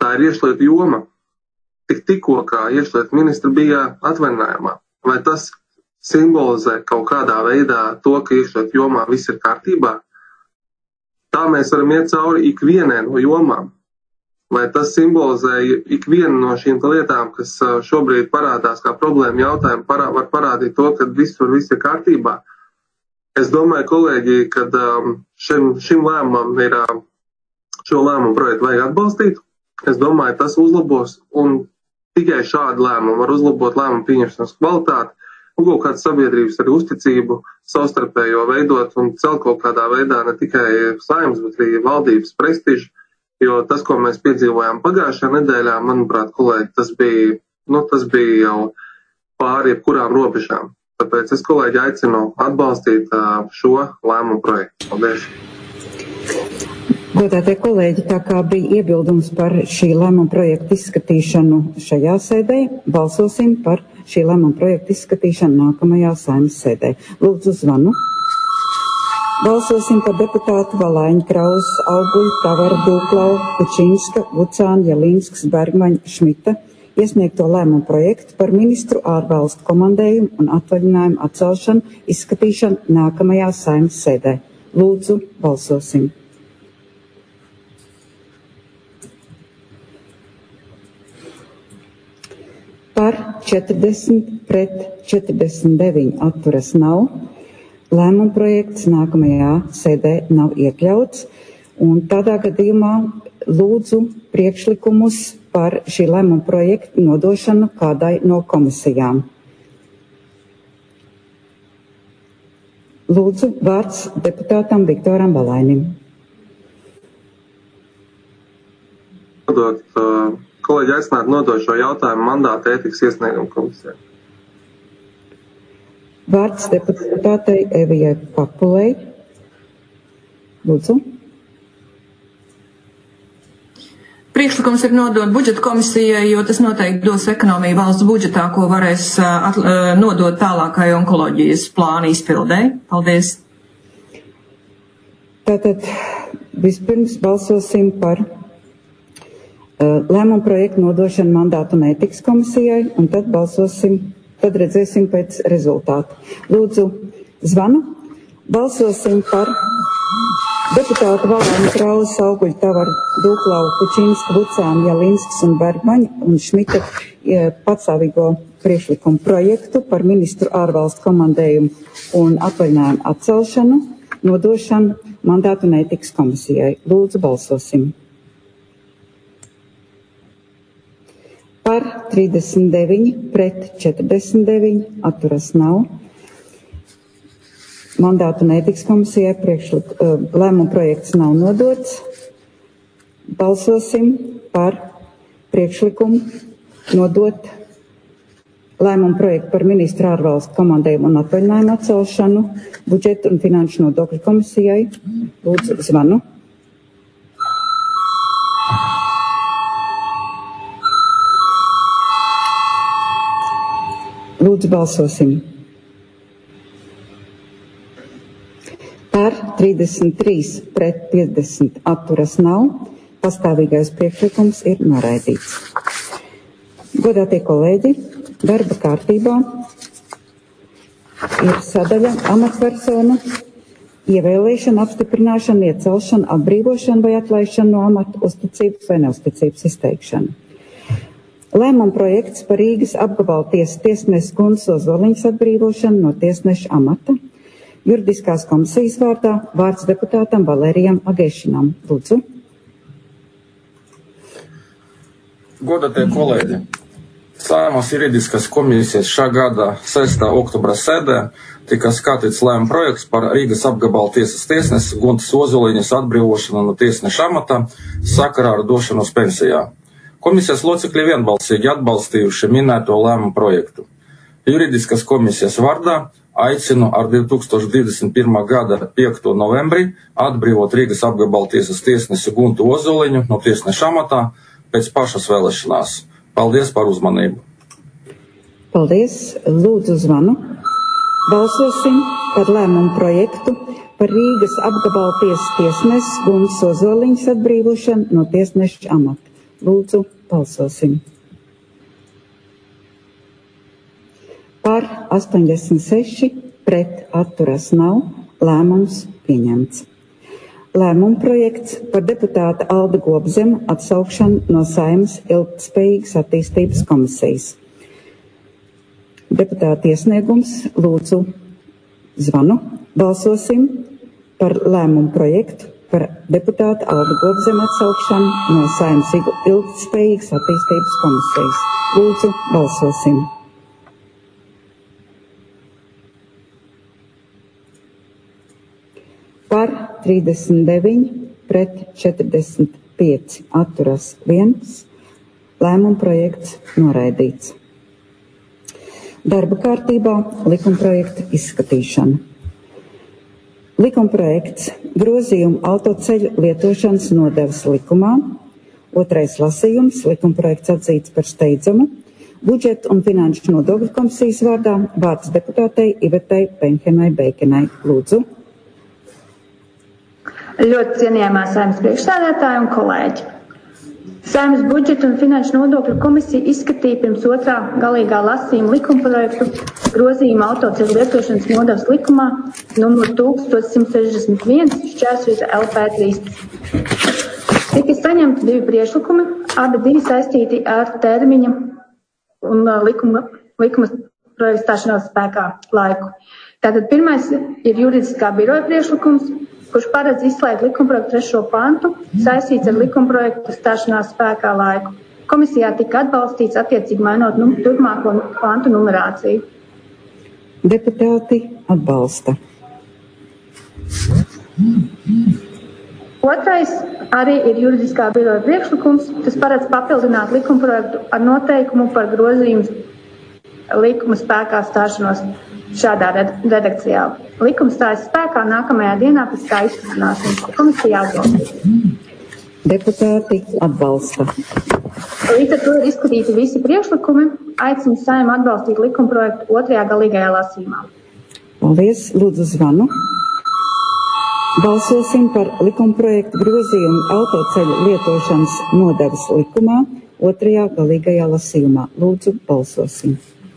Speaker 12: tā ir iekšlietu joma. Tikko kā iekšlietu ministra bija atvaļinājumā. Vai tas simbolizē kaut kādā veidā to, ka iekšlietu jomā viss ir kārtībā? Tā mēs varam iet cauri ikvienai no jomām. Vai tas simbolizē ikvienu no šīm lietām, kas šobrīd parādās kā problēma jautājumi, var parādīt to, ka viss ir kārtībā? Es domāju, kolēģi, ka šim lēmumam šo lēmumu projektu vajag atbalstīt. Es domāju, tas uzlabos, un tikai šādi lēmumi var uzlabot lēmumu pieņemšanas kvalitāti, un kaut kādu sabiedrības arī uzticību, savstarpējo veidot un celt kaut kādā veidā ne tikai Saeimas, bet arī valdības prestižu, jo tas, ko mēs piedzīvojām pagājušajā nedēļā, manuprāt, kolēģi, tas bija jau pāri jebkurām robežām. Tāpēc es, kolēģi, aicinu atbalstīt šo lēmumu projektu. Paldies!
Speaker 1: Godātie kolēģi, tā kā bija iebildums par šī lēmuma projekta izskatīšanu šajā sēdē, balsosim par šī lēmuma projekta izskatīšanu nākamajā Saeimas sēdē. Lūdzu zvanu. Balsosim par deputātu Valaiņu, Krausu, Auguļu, Tavaru, Dūklau, Kučinska, Vucānu, Jelīnskas, Bergmaņa, Šmita iesniegto lēmumu projektu par ministru ārvalstu komandējumu un atvaļinājumu atcelšanu izskatīšanu nākamajā Saeimas sēdē. Lūdzu, balsosim. Par 40 pret 49 atturas nav. Lēmuma projekts nākamajā sēdē nav iekļauts. Un tādā gadījumā lūdzu priekšlikumus par šī lēmuma projekta nodošanu kādai no komisijām. Lūdzu, vārds deputātam Viktoram Valainim.
Speaker 12: Kolēģi aicinātu nodot šo jautājumu mandāta ētikas iesniegumu komisijai.
Speaker 1: Vārds deputātei Evijai Papulei. Lūdzu.
Speaker 7: Priekšlikums ir nodot budžeta komisijai, jo tas noteikti dos ekonomiju valsts budžetā, ko varēs nodot tālākai onkoloģijas plāna izpildē. Paldies.
Speaker 1: Tātad vispirms balsosim par lēmumu projektu nodošanu mandātu un ētikas komisijai, un tad redzēsim pēc rezultātu. Lūdzu, zvanu. Balsosim par deputātu Valaiņu, Krausu, Auguļu, Tavaru, Dūklau, Kučinsku, Vucānu, Jelīnskas un Bergmaņa un Šmita patstāvīgo priekšlikumu projektu par ministru ārvalstu komandējumu un atvaļinājumu atcelšanu, nodošanu mandātu un ētikas komisijai. Lūdzu, balsosim. Par 39 pret 49 atturas nav. Mandātu un ētikas komisijai lēmuma projekts nav nodots. Balsosim par priekšlikumu nodot lēmumu projektu par ministru ārvalstu komandējumu un atvaļinājumu atcelšanu budžeta un finanšu nodokļu komisijai. Lūdzu, zvanu. Lūdzu, balsosim. Par 33 pret 50 atturas nav. Pastāvīgais priekšlikums ir noraidīts. Godātie kolēģi, darba kārtībā ir sadaļa amatpersonu ievēlēšana, apstiprināšana, iecelšana, atbrīvošana vai atlaišana no amata, uzticības vai neuzticības izteikšana. Lēmuma projekts par Rīgas apgabala tiesas tiesnesi Guntas Ozoliņas atbrīvošanu no tiesneša amata. Juridiskās komisijas vārdā vārds deputātam Valērijam Agēšinam. Lūdzu.
Speaker 13: Godātie kolēģi, Saeimas juridiskās komisijas šā gada 6. oktobra sēdē tika skatīts lēmuma projekts par Rīgas apgabala tiesas tiesnesi Guntas Ozoliņas atbrīvošanu no tiesneša amata sakarā ar došanu uz pensijā. Komisijas locekļi vienbalsīgi atbalstījuši minēto lēmumu projektu. Juridiskās komisijas vārdā aicinu ar 2021. gada 5. novembrī atbrīvot Rīgas apgabala tiesas tiesnesi Guntu Ozoliņu no tiesneša amatā pēc pašas vēlēšanās. Paldies par uzmanību.
Speaker 1: Paldies. Lūdzu, zvanu. Balsosim par lēmumu projektu par Rīgas apgabala tiesas tiesnesi Guntas Ozoliņas atbrīvošanu no tiesneša amata. Lūdzu, balsosim. Par 86, pret atturas nav, lēmums pieņemts. Lēmuma projekts par deputāta Alda Gobzema atsaukšanu no Saeimas ilgtspējīgas attīstības komisijas. Deputāta iesniegums, lūdzu, zvanu. Balsosim par lēmumu projektu par deputāta Alda Gobzema atsaukšanu no Saeimas ilgtspējīgas attīstības komisijas. Lūdzu, balsosim. Par 39, pret 45, atturas 1, lēmuma projekts noraidīts. Darba kārtībā likumprojekta izskatīšana. Likumprojekts grozījumu autoceļu lietošanas nodevas likumā, otrais lasījums, likumprojekts atzīts par steidzamu, budžeta un finanšu nodokļu komisijas vārdā vārds deputātei Ivetei Penhenai Beikenai. Lūdzu.
Speaker 14: Ļoti cienījamā Saeimas priekšsēdētāja un kolēģi. Saeimas budžeta un finanšu nodokļu komisija izskatīja pirms otrā galīgā lasījuma likumprojektu grozījumu autoceļu lietošanas nodevas likumā numur 1161/LP13. Tika saņemti 2 priekšlikumi, abi 2 saistīti ar termiņa un likuma projekta stāšanās spēkā laiku. Tātad pirmais ir juridiskā biroja priekšlikums, kurš paredz izslēgt likumprojektu 3. pantu, saistīts ar likumprojektu stāšanās spēkā laiku. Komisijā tika atbalstīts attiecīgi mainot turpmāko pantu numerāciju.
Speaker 1: Deputāti atbalsta.
Speaker 14: Otrais arī ir juridiskā biroja priekšlikums, kas paredz papildināt likumprojektu ar noteikumu par grozījumu likuma spēkā stāšanos šādā redakcijā. Likums stājas spēkā nākamajā dienā pēc tā izsludināšanas. Komisija atbalsta.
Speaker 1: Deputāti atbalsta.
Speaker 14: Līdz ar to ir izskatīti visi priekšlikumi. Aicinu Saeimu atbalstīt likumprojektu otrajā galīgajā lasījumā.
Speaker 1: Paldies, lūdzu zvanu. Balsosim par likumprojektu grozījumu autoceļu lietošanas nodevas likumā otrajā galīgajā lasījumā. Lūdzu, balsosim.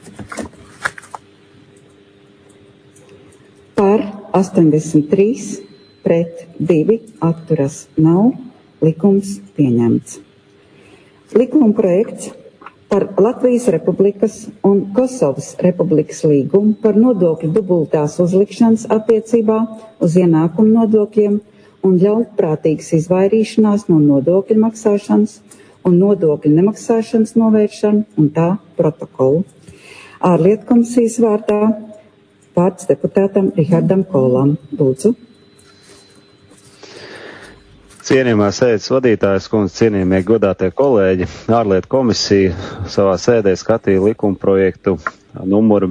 Speaker 1: Par 83, pret 2, atturas nav, likums pieņemts. Likuma projekts par Latvijas Republikas un Kosovas Republikas līgumu par nodokļu dubultās uzlikšanas attiecībā uz ienākumu nodokļiem un ļaunprātīgas izvairīšanās no nodokļu maksāšanas un nodokļu nemaksāšanas novēršanu un tā protokolu. Ārlietu komisijas vārdā vārds deputātam Rihardam Kolam. Lūdzu.
Speaker 8: Cienījamā sēdes vadītājas kundze, cienījamie godātie kolēģi, ārlietu komisija savā sēdē skatīja likumprojektu numuru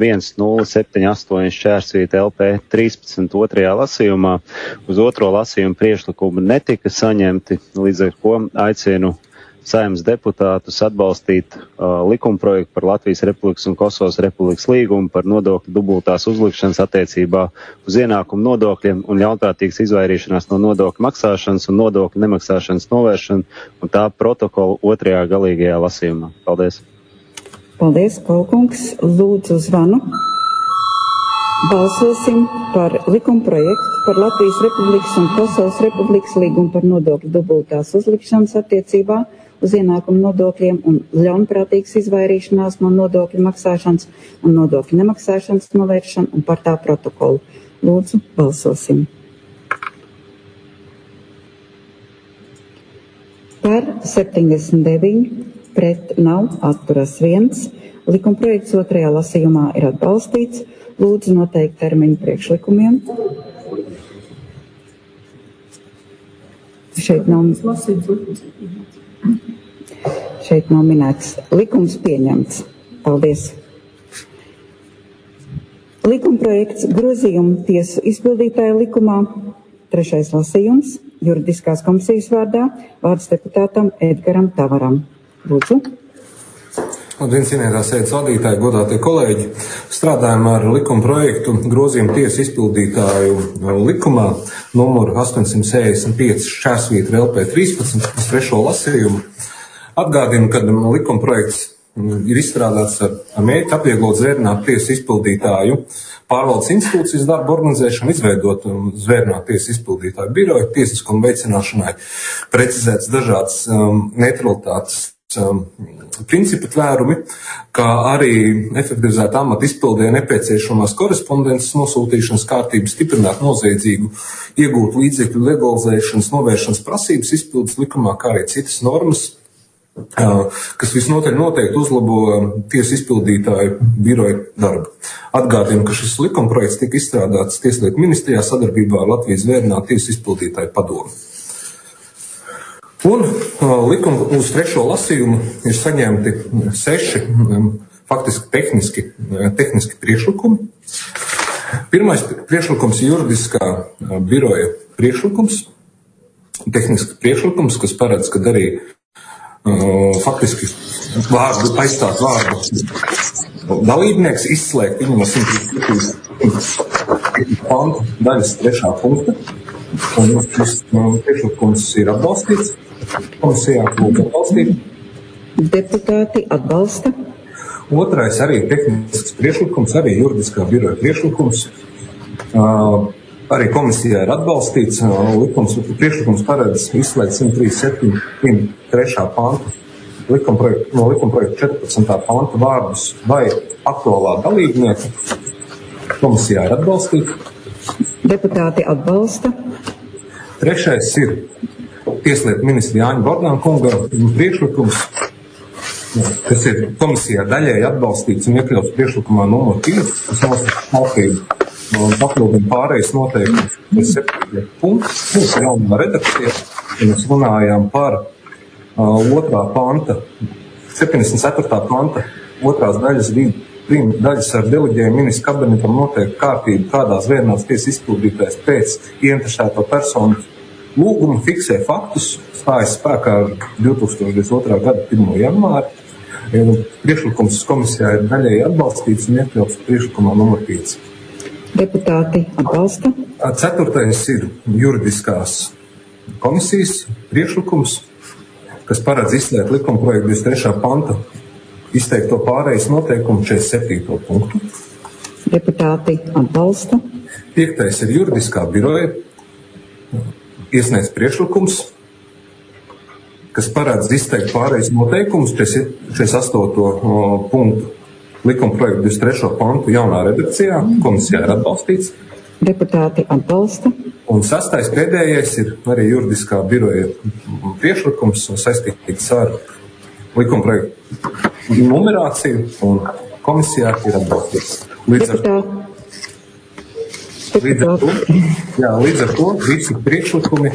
Speaker 8: 1078/LP13 otrajā lasījumā. Uz otro lasījumu priekšlikumu netika saņemti, līdz ar ko aicinu Saeimas deputātus atbalstīt likumprojektu par Latvijas Republikas un Kosovas Republikas līgumu par nodokļu dubultās uzlikšanas attiecībā uz ienākumu nodokļiem un ļaunprātīgas izvairīšanās no nodokļu maksāšanas un nodokļu nemaksāšanas novēršanu un tā protokolu otrajā galīgajā lasījumā. Paldies.
Speaker 1: Paldies, Kolkungs. Lūdzu zvanu. Balsosim par likumprojektu par Latvijas Republikas un Kosovas Republikas līgumu par nodokļu dubultās uzlikšanas attiecībā uz ienākumu nodokļiem un ļaunprātīgas izvairīšanās no nodokļu maksāšanas un nodokļu nemaksāšanas novēršanu un par tā protokolu. Lūdzu, balsosim. Par 79, pret nav, atturas 1. Likumprojekts otrajā lasījumā ir atbalstīts. Lūdzu noteikt termiņu priekšlikumiem. Šeit nav minēts. Likums pieņemts. Paldies. Likumprojekts grozījumu tiesu izpildītāja likumā. Trešais lasījums. Juridiskās komisijas vārdā vārds deputātam Edgaram Tavaram. Lūdzu.
Speaker 15: Labdien, cienītā sēdes vadītāji, godātie kolēģi. Strādājam ar likuma projektu grozījumu tiesu izpildītāju likumā numuru 865/LP13 uz trešo lasījumu. Atgādinu, ka likumprojekts ir izstrādāts ar mērķi atvieglot zvērnātu tiesu izpildītāju pārvaldes institūcijas darbu organizēšanu, izveidot zvērnātu tiesu izpildītāju biroju tiesiskumu veicināšanai, precizēts dažādas neutralitātes principu tvērumi, kā arī efektivizēt amata izpildē nepieciešamās korespondences nosūtīšanas kārtības, stiprināt noziedzīgu iegūt līdzekļu legalizēšanas, novēršanas prasības izpildes likumā, kā arī citas normas, kas visnotaļ noteikti uzlabo tiesu izpildītāju biroju darbu. Atgādinu, ka šis likumprojekts tika izstrādāts Tieslietu ministrijā sadarbībā ar Latvijas zvērnātu tiesu izpildītāju padomu. Un likuma uz trešo lasījumu ir saņemti 6 faktiski tehniski priekšlikumi. Pirmais priekšlikums ir juridiskā biroja priekšlikums, tehnisks priekšlikums, kas paredz, ka arī faktiski aizstāt vārdu dalībnieks, izslēgt viņu no 107. pantu daļas 3. punkta. Un šis priekšlikums ir atbalstīts. Komisijā lūdzu atbalstīt.
Speaker 1: Deputāti atbalsta.
Speaker 15: Otrais arī tehnisks priekšlikums, arī juridiskā biroja priekšlikums. Arī komisijā ir atbalstīts. Priekšlikums paredz izslēgt 137. 3. pantu no likumprojekta 14. panta vārdus vai aktuālā dalībnieka. Komisijā ir atbalstīts.
Speaker 1: Deputāti atbalsta.
Speaker 15: Trešais ir Tieslietu ministra Jāņa Bordāna kunga priekšlikums, kas ir komisijā daļēji atbalstīts un iekļauts priekšlikumā numur 5, kas nosaka smalkību un papildina pārējais noteikums. 7. punkts, mūsu jaunā redakcija, ja mēs runājām par 2. panta, 74. panta, 2. daļas ar deleģējumu ministra kabinetam noteikti kārtību, kādā zvērnāts tiesas izpildītājs pēc ieinteresēto personu lūguma fiksē faktus, stājas spēkā 2022. gada 1. janvāri. Priekšlikums komisijā ir daļēji atbalstīts un iekļauts priekšlikumā numur 5.
Speaker 1: Deputāti atbalsta.
Speaker 15: 4. ir juridiskās komisijas priekšlikums, kas paredz izslēgt likumprojektu 23. panta izteikto pārējais noteikumu 47. punktu.
Speaker 1: Deputāti atbalsta.
Speaker 15: 5. ir juridiskā biroja iesniegts priekšlikums, kas paredz izteikt pārējais noteikumus 48. punktu likumprojektu 23. pantu jaunā redakcijā. Komisijā ir atbalstīts.
Speaker 1: Deputāti atbalsta.
Speaker 15: Un 6. pēdējais ir arī juridiskā biroja priekšlikums saistīts ar likumprojektu numerāciju, un komisijā ir atbalstīts. Līdz ar to visi priekšlikumi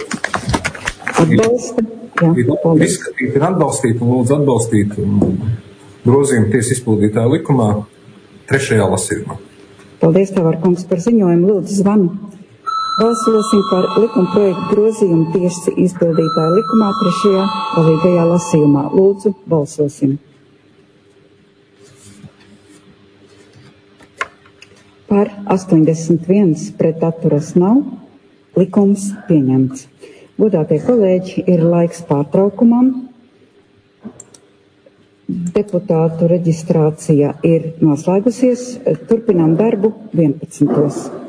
Speaker 15: ir atbalstīti un lūdzu atbalstīt grozījumu tiesas izpildītāja likumā 3. lasījumā.
Speaker 1: Paldies, Tavārkungs, par ziņojumu. Lūdzu zvanu. Balsosim par likumprojektu grozījumu tiesas izpildītāja likumā 3. galīgajā lasījumā. Lūdzu, balsosim. Par 81 pret atturas nav. Likums pieņemts. Godātie kolēģi, ir laiks pārtraukumam. Deputātu reģistrācija ir noslēgusies. Turpinām darbu 11.